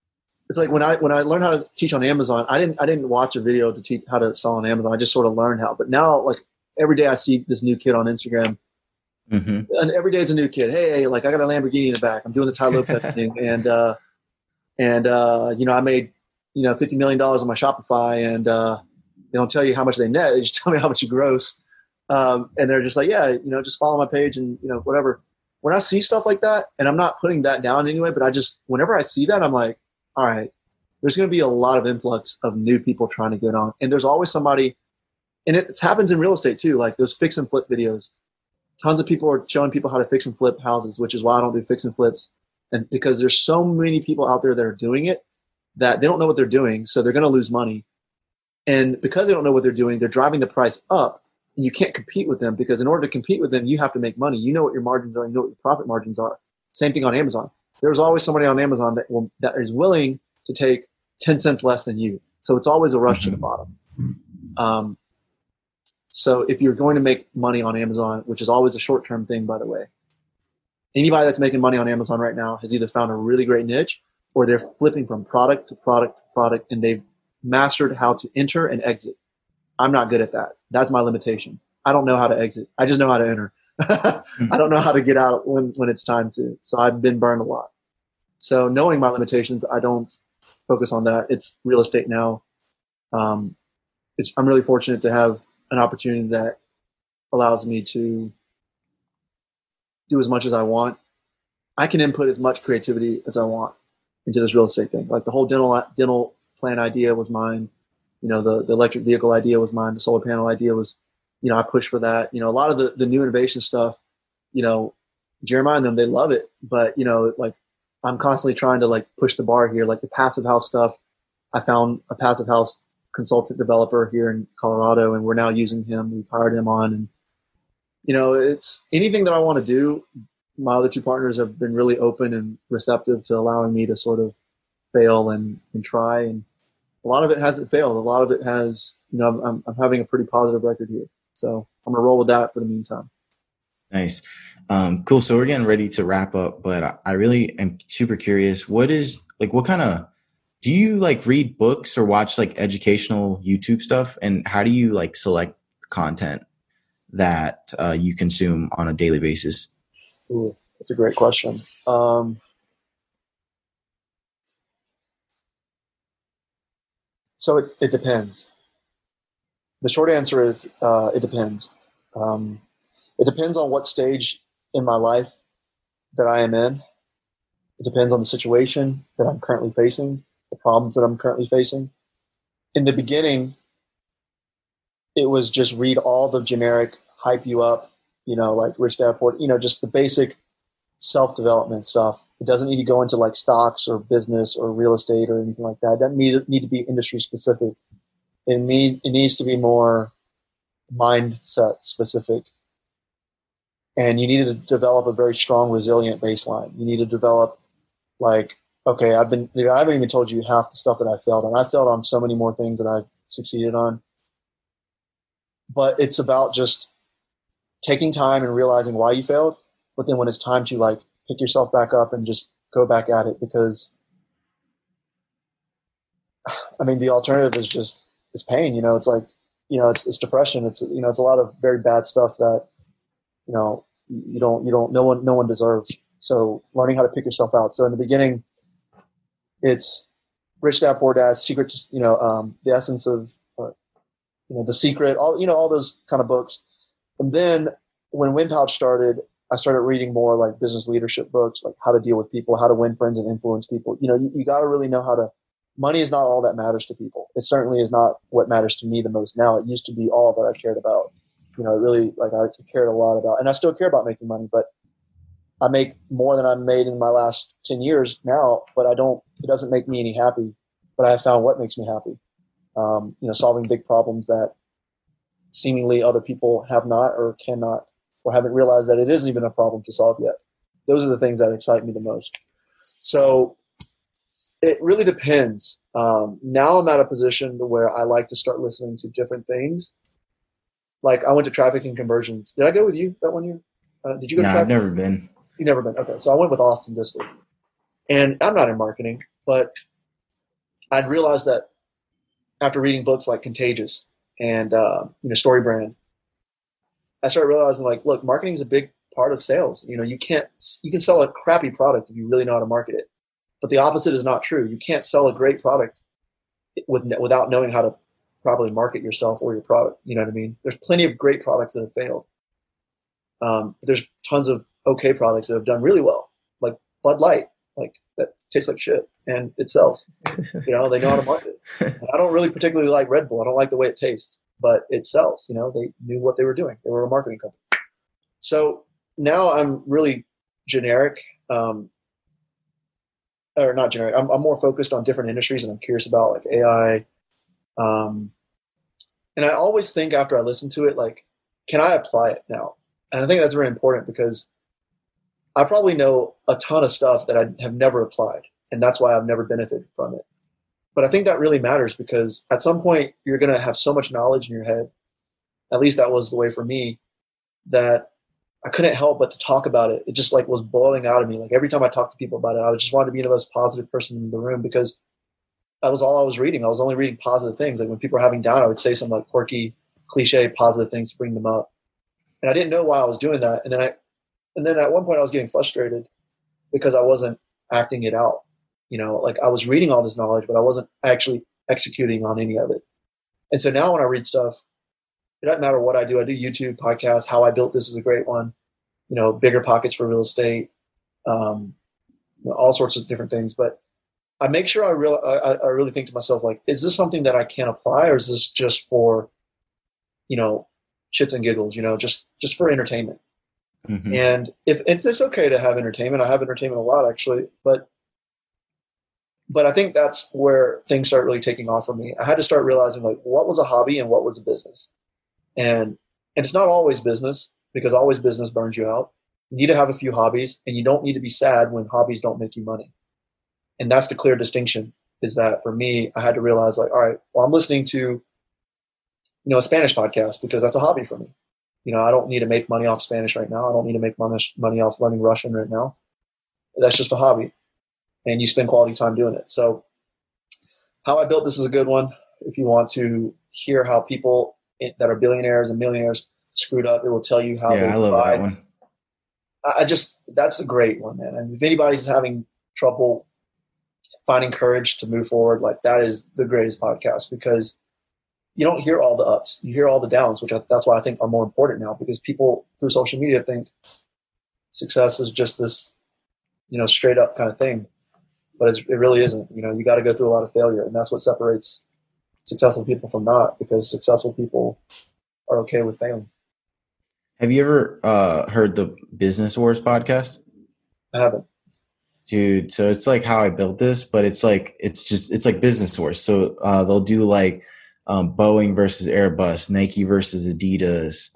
it's like when I learned how to teach on Amazon, I didn't watch a video to teach how to sell on Amazon. I just sort of learned how. But now, like every day, I see this new kid on Instagram, and every day it's a new kid. Hey, like I got a Lamborghini in the back. I'm doing the Tai Lopez thing, and you know, I made $50 million on my Shopify, and they don't tell you how much they net. They just tell me how much you gross, and they're just like, yeah, just follow my page and whatever. When I see stuff like that, and I'm not putting that down anyway, but whenever I see that, I'm like, all right, there's going to be a lot of influx of new people trying to get on. And there's always somebody, and it happens in real estate too, like those fix and flip videos. Tons of people are showing people how to fix and flip houses, which is why I don't do fix and flips. And because there's so many people out there that are doing it that they don't know what they're doing, so they're going to lose money. And because they don't know what they're doing, they're driving the price up, and you can't compete with them, because in order to compete with them, you have to make money. You know what your margins are, you know what your profit margins are. Same thing on Amazon. There's always somebody on Amazon that is willing to take 10 cents less than you. So it's always a rush to the bottom. So if you're going to make money on Amazon, which is always a short-term thing, by the way, anybody that's making money on Amazon right now has either found a really great niche, or they're flipping from product to product to product, and they've mastered how to enter and exit. I'm not good at that. That's my limitation. I don't know how to exit. I just know how to enter. I don't know how to get out when it's time to. So I've been burned a lot. So knowing my limitations, I don't focus on that. It's real estate now. I'm really fortunate to have an opportunity that allows me to do as much as I want. I can input as much creativity as I want into this real estate thing. Like the whole dental plan idea was mine. The electric vehicle idea was mine. The solar panel idea was, I pushed for that. A lot of the new innovation stuff, Jeremiah and them, they love it. But, like I'm constantly trying to like push the bar here. Like the passive house stuff, I found a passive house consultant developer here in Colorado, and we're now using him. We've hired him on, and, it's anything that I want to do. My other two partners have been really open and receptive to allowing me to sort of fail and try. And a lot of it hasn't failed. A lot of it has, I'm having a pretty positive record here. So I'm going to roll with that for the meantime. Nice. Cool. So we're getting ready to wrap up, but I really am super curious. What kind of, do you like read books or watch like educational YouTube stuff? And how do you like select content that you consume on a daily basis? Ooh, that's a great question. So it depends. The short answer is it depends. It depends on what stage in my life that I am in. It depends on the situation that I'm currently facing, the problems that I'm currently facing. In the beginning, it was just read all the generic, hype you up, like Rich Dad Poor, just the basic self-development stuff. It doesn't need to go into like stocks or business or real estate or anything like that. It doesn't need to be industry specific. It needs to be more mindset specific. And you need to develop a very strong, resilient baseline. You need to develop like, okay, I haven't even told you half the stuff that I failed on. I failed on so many more things that I've succeeded on. But it's about just taking time and realizing why you failed. But then when it's time to like pick yourself back up and just go back at it, because the alternative is just, it's pain, it's like, it's depression. It's, it's a lot of very bad stuff that, no one deserves. So learning how to pick yourself out. So in the beginning, it's Rich Dad Poor Dad, Secret, the Essence of, The Secret, all those kind of books. And then when WinPouch started, I started reading more like business leadership books, like how to deal with people, how to win friends and influence people. You got to really know how to, money is not all that matters to people. It certainly is not what matters to me the most now. It used to be all that I cared about. It really, like I cared a lot about, and I still care about making money, but I make more than I've made in my last 10 years now, but it doesn't make me any happy, but I have found what makes me happy. Solving big problems that seemingly other people have not or cannot, or haven't realized that it isn't even a problem to solve yet. Those are the things that excite me the most. So it really depends. Now I'm at a position where I like to start listening to different things. Like I went to Traffic and Conversions. Did I go with you that one year? Did you go to Traffic? I've never been. You've never been? Okay. So I went with Austin Disley. And I'm not in marketing, but I'd realized that after reading books like Contagious and StoryBrand, I started realizing like, look, marketing is a big part of sales. You can sell a crappy product if you really know how to market it, but the opposite is not true. You can't sell a great product without knowing how to properly market yourself or your product. You know what I mean? There's plenty of great products that have failed. But there's tons of okay products that have done really well, like Bud Light, like that tastes like shit and it sells. They know how to market it. And I don't really particularly like Red Bull. I don't like the way it tastes, but it sells. They knew what they were doing. They were a marketing company. So now I'm really generic, or not generic. I'm more focused on different industries, and I'm curious about like AI. And I always think after I listen to it, like, can I apply it now? And I think that's very important because I probably know a ton of stuff that I have never applied, and that's why I've never benefited from it. But I think that really matters because at some point you're going to have so much knowledge in your head, at least that was the way for me, that I couldn't help but to talk about it. It just like was boiling out of me. Like every time I talked to people about it, I just wanted to be the most positive person in the room because that was all I was reading. I was only reading positive things. Like when people were having down, I would say some like quirky, cliche, positive things to bring them up. And I didn't know why I was doing that. And then at one point I was getting frustrated because I wasn't acting it out. Like I was reading all this knowledge, but I wasn't actually executing on any of it. And so now when I read stuff, it doesn't matter what I do. I do YouTube, podcasts. How I Built This is a great one. Bigger Pockets for Real Estate, all sorts of different things. But I make sure I really think to myself, like, is this something that I can apply, or is this just for, shits and giggles, just for entertainment? Mm-hmm. And if it's okay to have entertainment, I have entertainment a lot actually, but I think that's where things start really taking off for me. I had to start realizing like what was a hobby and what was a business. And it's not always business, because always business burns you out. You need to have a few hobbies, and you don't need to be sad when hobbies don't make you money. And that's the clear distinction, is that for me, I had to realize like, all right, well, I'm listening to, a Spanish podcast because that's a hobby for me. I don't need to make money off Spanish right now. I don't need to make money off learning Russian right now. That's just a hobby. And you spend quality time doing it. So How I Built This is a good one. If you want to hear how people that are billionaires and millionaires screwed up, it will tell you how they I love that one. That's a great one, man. And if anybody's having trouble finding courage to move forward, like that is the greatest podcast, because you don't hear all the ups, you hear all the downs, that's why I think are more important now, because people through social media think success is just this, straight up kind of thing, but it really isn't. You got to go through a lot of failure, and that's what separates successful people from not, because successful people are okay with failing. Have you ever heard the Business Wars podcast? I haven't. Dude, so it's like How I Built This, but it's like Business Wars. So they'll do like Boeing versus Airbus, Nike versus Adidas,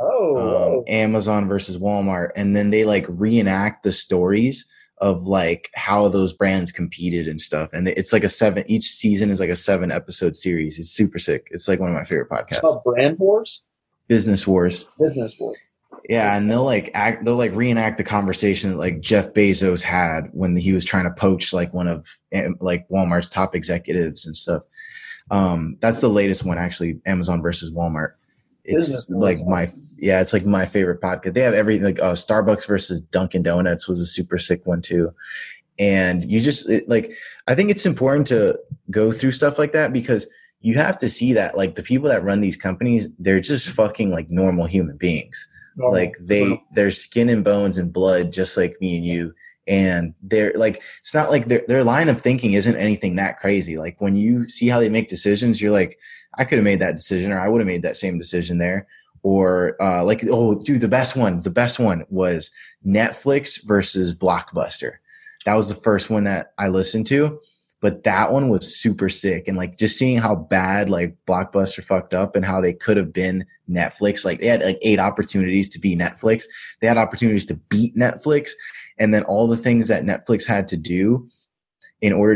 Amazon versus Walmart, and then they like reenact the stories of like how those brands competed and stuff. And it's like each season is like a 7-episode series. It's super sick. It's like one of my favorite podcasts. It's called Brand Wars? Business Wars. Business Wars. Yeah, and they'll reenact the conversation that like Jeff Bezos had when he was trying to poach like one of like Walmart's top executives and stuff. That's the latest one, actually, Amazon versus Walmart. It's it's like my favorite podcast. They have everything, like Starbucks versus Dunkin' Donuts was a super sick one too. And you just I think it's important to go through stuff like that, because you have to see that like the people that run these companies, they're just fucking like normal human beings. Like they're skin and bones and blood, just like me and you. And they're like, it's not like their line of thinking isn't anything that crazy. Like when you see how they make decisions, you're like, I could have made that decision, or I would have made that same decision there. Or the best one was Netflix versus Blockbuster. That was the first one that I listened to. But that one was super sick. And like just seeing how bad like Blockbuster fucked up and how they could have been Netflix. Like they had like 8 opportunities to be Netflix. They had opportunities to beat Netflix. And then all the things that Netflix had to do in order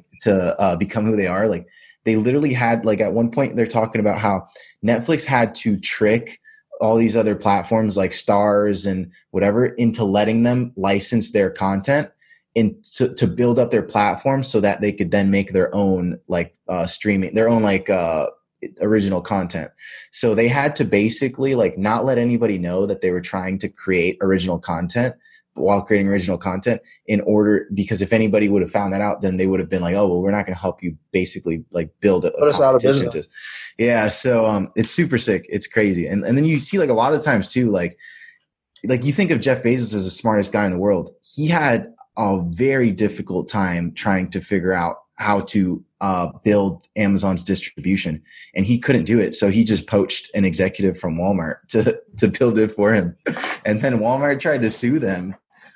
to become who they are. Like they literally had, like at one point they're talking about how Netflix had to trick all these other platforms like Stars and whatever into letting them license their content. to build up their platform so that they could then make their own like streaming, their own like original content. So they had to basically like not let anybody know that they were trying to create original content while creating original content because if anybody would have found that out, then they would have been like, oh, well, we're not going to help you basically like build a competition. Yeah. So it's super sick. It's crazy. And then you see like a lot of times too, like you think of Jeff Bezos as the smartest guy in the world. He had a very difficult time trying to figure out how to build Amazon's distribution, and he couldn't do it. So he just poached an executive from Walmart to build it for him. And then Walmart tried to sue them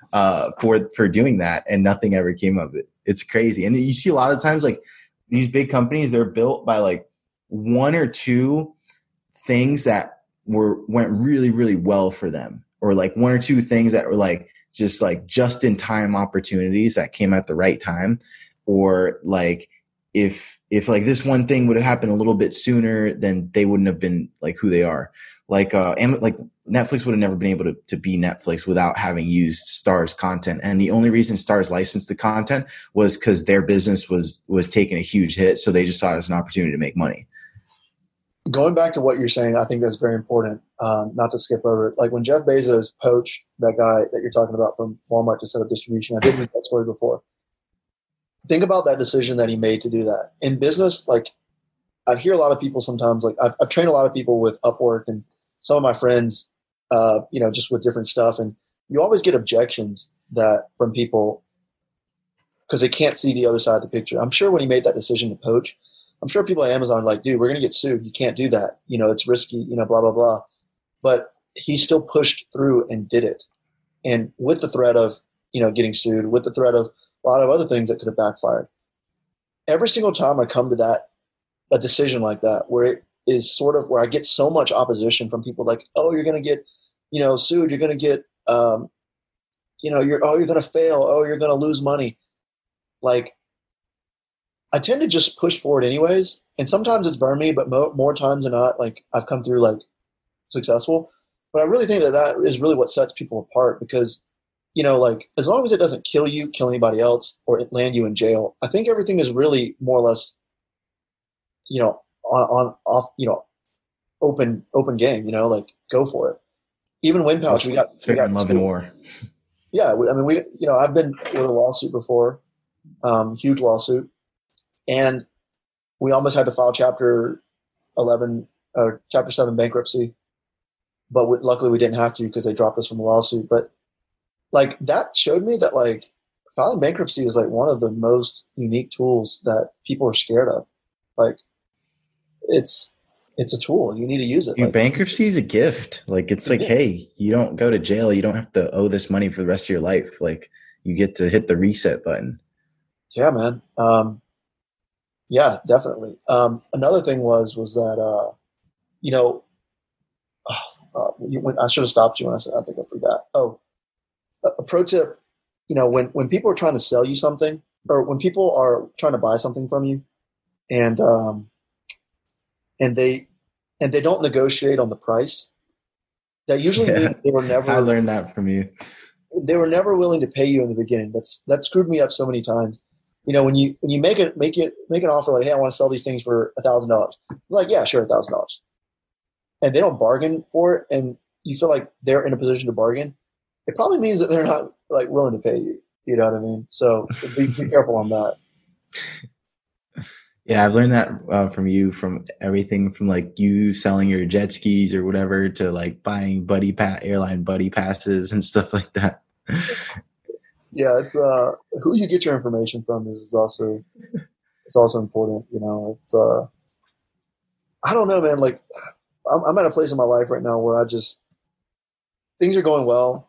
for doing that, and nothing ever came of it. It's crazy. And you see a lot of times like these big companies, they're built by like one or two things that went really, really well for them, or like one or two things that were like just in time opportunities that came at the right time. Or like if like this one thing would have happened a little bit sooner, then they wouldn't have been like who they are. Like Netflix would have never been able to be Netflix without having used Starz content. And the only reason Starz licensed the content was because their business was taking a huge hit. So they just saw it as an opportunity to make money. Going back to what you're saying, I think that's very important, not to skip over it. Like when Jeff Bezos poached that guy that you're talking about from Walmart to set up distribution, I did read that story before. Think about that decision that he made to do that. In business, like I hear a lot of people sometimes, like I've trained a lot of people with Upwork and some of my friends, just with different stuff. And you always get objections from people because they can't see the other side of the picture. I'm sure when he made that decision to poach, I'm sure people at Amazon are like, dude, we're going to get sued. You can't do that. It's risky, blah, blah, blah. But he still pushed through and did it. And with the threat of, getting sued, with the threat of a lot of other things that could have backfired. Every single time I come to a decision like that, where it is sort of where I get so much opposition from people like, oh, you're going to get, sued. You're going to get, you're going to fail. Oh, you're going to lose money. Like I tend to just push forward anyways. And sometimes it's burned me, but more times than not, like I've come through like successful. But I really think that is really what sets people apart because like as long as it doesn't kill you, kill anybody else, or it land you in jail, I think everything is really more or less, open game. Like go for it. Even WinPouch, we got love and war. Yeah, I've been with a lawsuit before, huge lawsuit, and we almost had to file Chapter 11 or Chapter 7 bankruptcy, but luckily we didn't have to because they dropped us from a lawsuit. But like that showed me that like filing bankruptcy is like one of the most unique tools that people are scared of. Like it's a tool. You need to use it. Like, bankruptcy is a gift. Like it's like, hey, you don't go to jail. You don't have to owe this money for the rest of your life. Like you get to hit the reset button. Yeah, man. Yeah, definitely. Another thing was that, I should have stopped you when I said, I think I forgot. Oh, a pro tip, when people are trying to sell you something or when people are trying to buy something from you and they don't negotiate on the price, that usually means they were never. I learned that from you. They were never willing to pay you in the beginning. That screwed me up so many times. When you make an offer like, hey, I want to sell these things for $1,000. Like, yeah, sure, $1,000. And they don't bargain for it, and you feel like they're in a position to bargain. It probably means that they're not like willing to pay you. You know what I mean? So be careful on that. Yeah, I've learned that from you, from everything from like you selling your jet skis or whatever to like buying airline buddy passes and stuff like that. Yeah, it's who you get your information from is also important. It's I don't know, man. Like I'm at a place in my life right now where things are going well.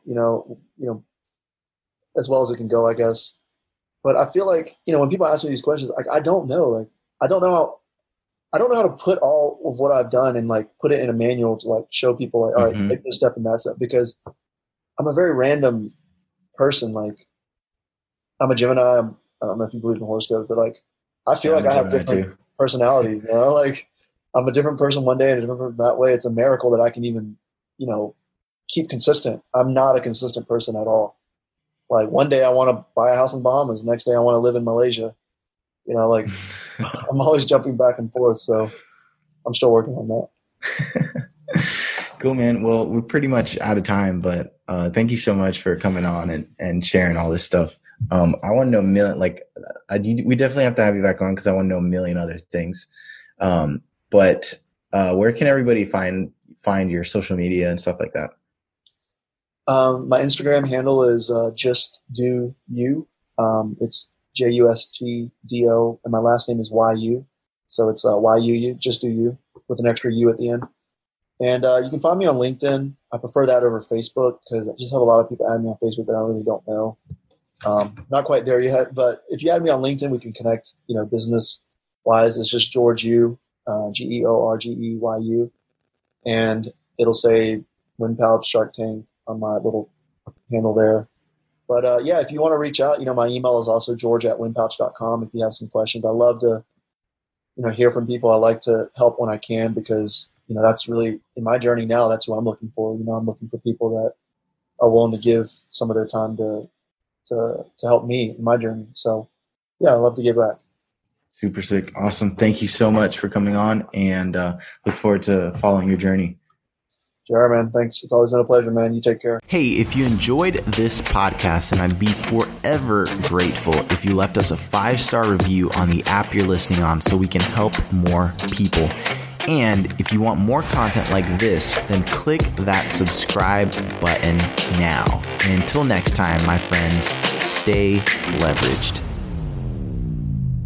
As well as it can go, I guess. But I feel like when people ask me these questions, like I don't know. Like I don't know how to put all of what I've done and like put it in a manual to like show people like, all right, take this step and that step, because I'm a very random person. Like I'm a Gemini. I don't know if you believe in horoscopes, but like I feel like I have different personalities. Like I'm a different person one day and a different person that way. It's a miracle that I can even, keep consistent. I'm not a consistent person at all. Like one day I want to buy a house in Bahamas. The next day I want to live in Malaysia. You know, like I'm always jumping back and forth. So I'm still working on that. Cool, man. Well, we're pretty much out of time, but thank you so much for coming on and sharing all this stuff. I want to know a million, we definitely have to have you back on because I want to know a million other things. But where can everybody find your social media and stuff like that? My Instagram handle is just do you. It's JUSTDO, and my last name is YU. So it's YUU, just do you, with an extra U at the end. And you can find me on LinkedIn. I prefer that over Facebook because I just have a lot of people add me on Facebook that I really don't know. Not quite there yet, but if you add me on LinkedIn, we can connect, business wise. It's just George Yu, GeorgeYU. And it'll say WinPalp Shark Tank on my little handle there. But if you want to reach out, my email is also george@winpouch.com if you have some questions. I love to, hear from people. I like to help when I can because, that's really, in my journey now, that's what I'm looking for. I'm looking for people that are willing to give some of their time to help me in my journey. So, I love to give back. Super sick. Awesome. Thank you so much for coming on, and look forward to following your journey. Sure, man. Thanks. It's always been a pleasure, man. You take care. Hey, if you enjoyed this podcast, then I'd be forever grateful if you left us a 5-star review on the app you're listening on so we can help more people. And if you want more content like this, then click that subscribe button now. And until next time, my friends, stay leveraged.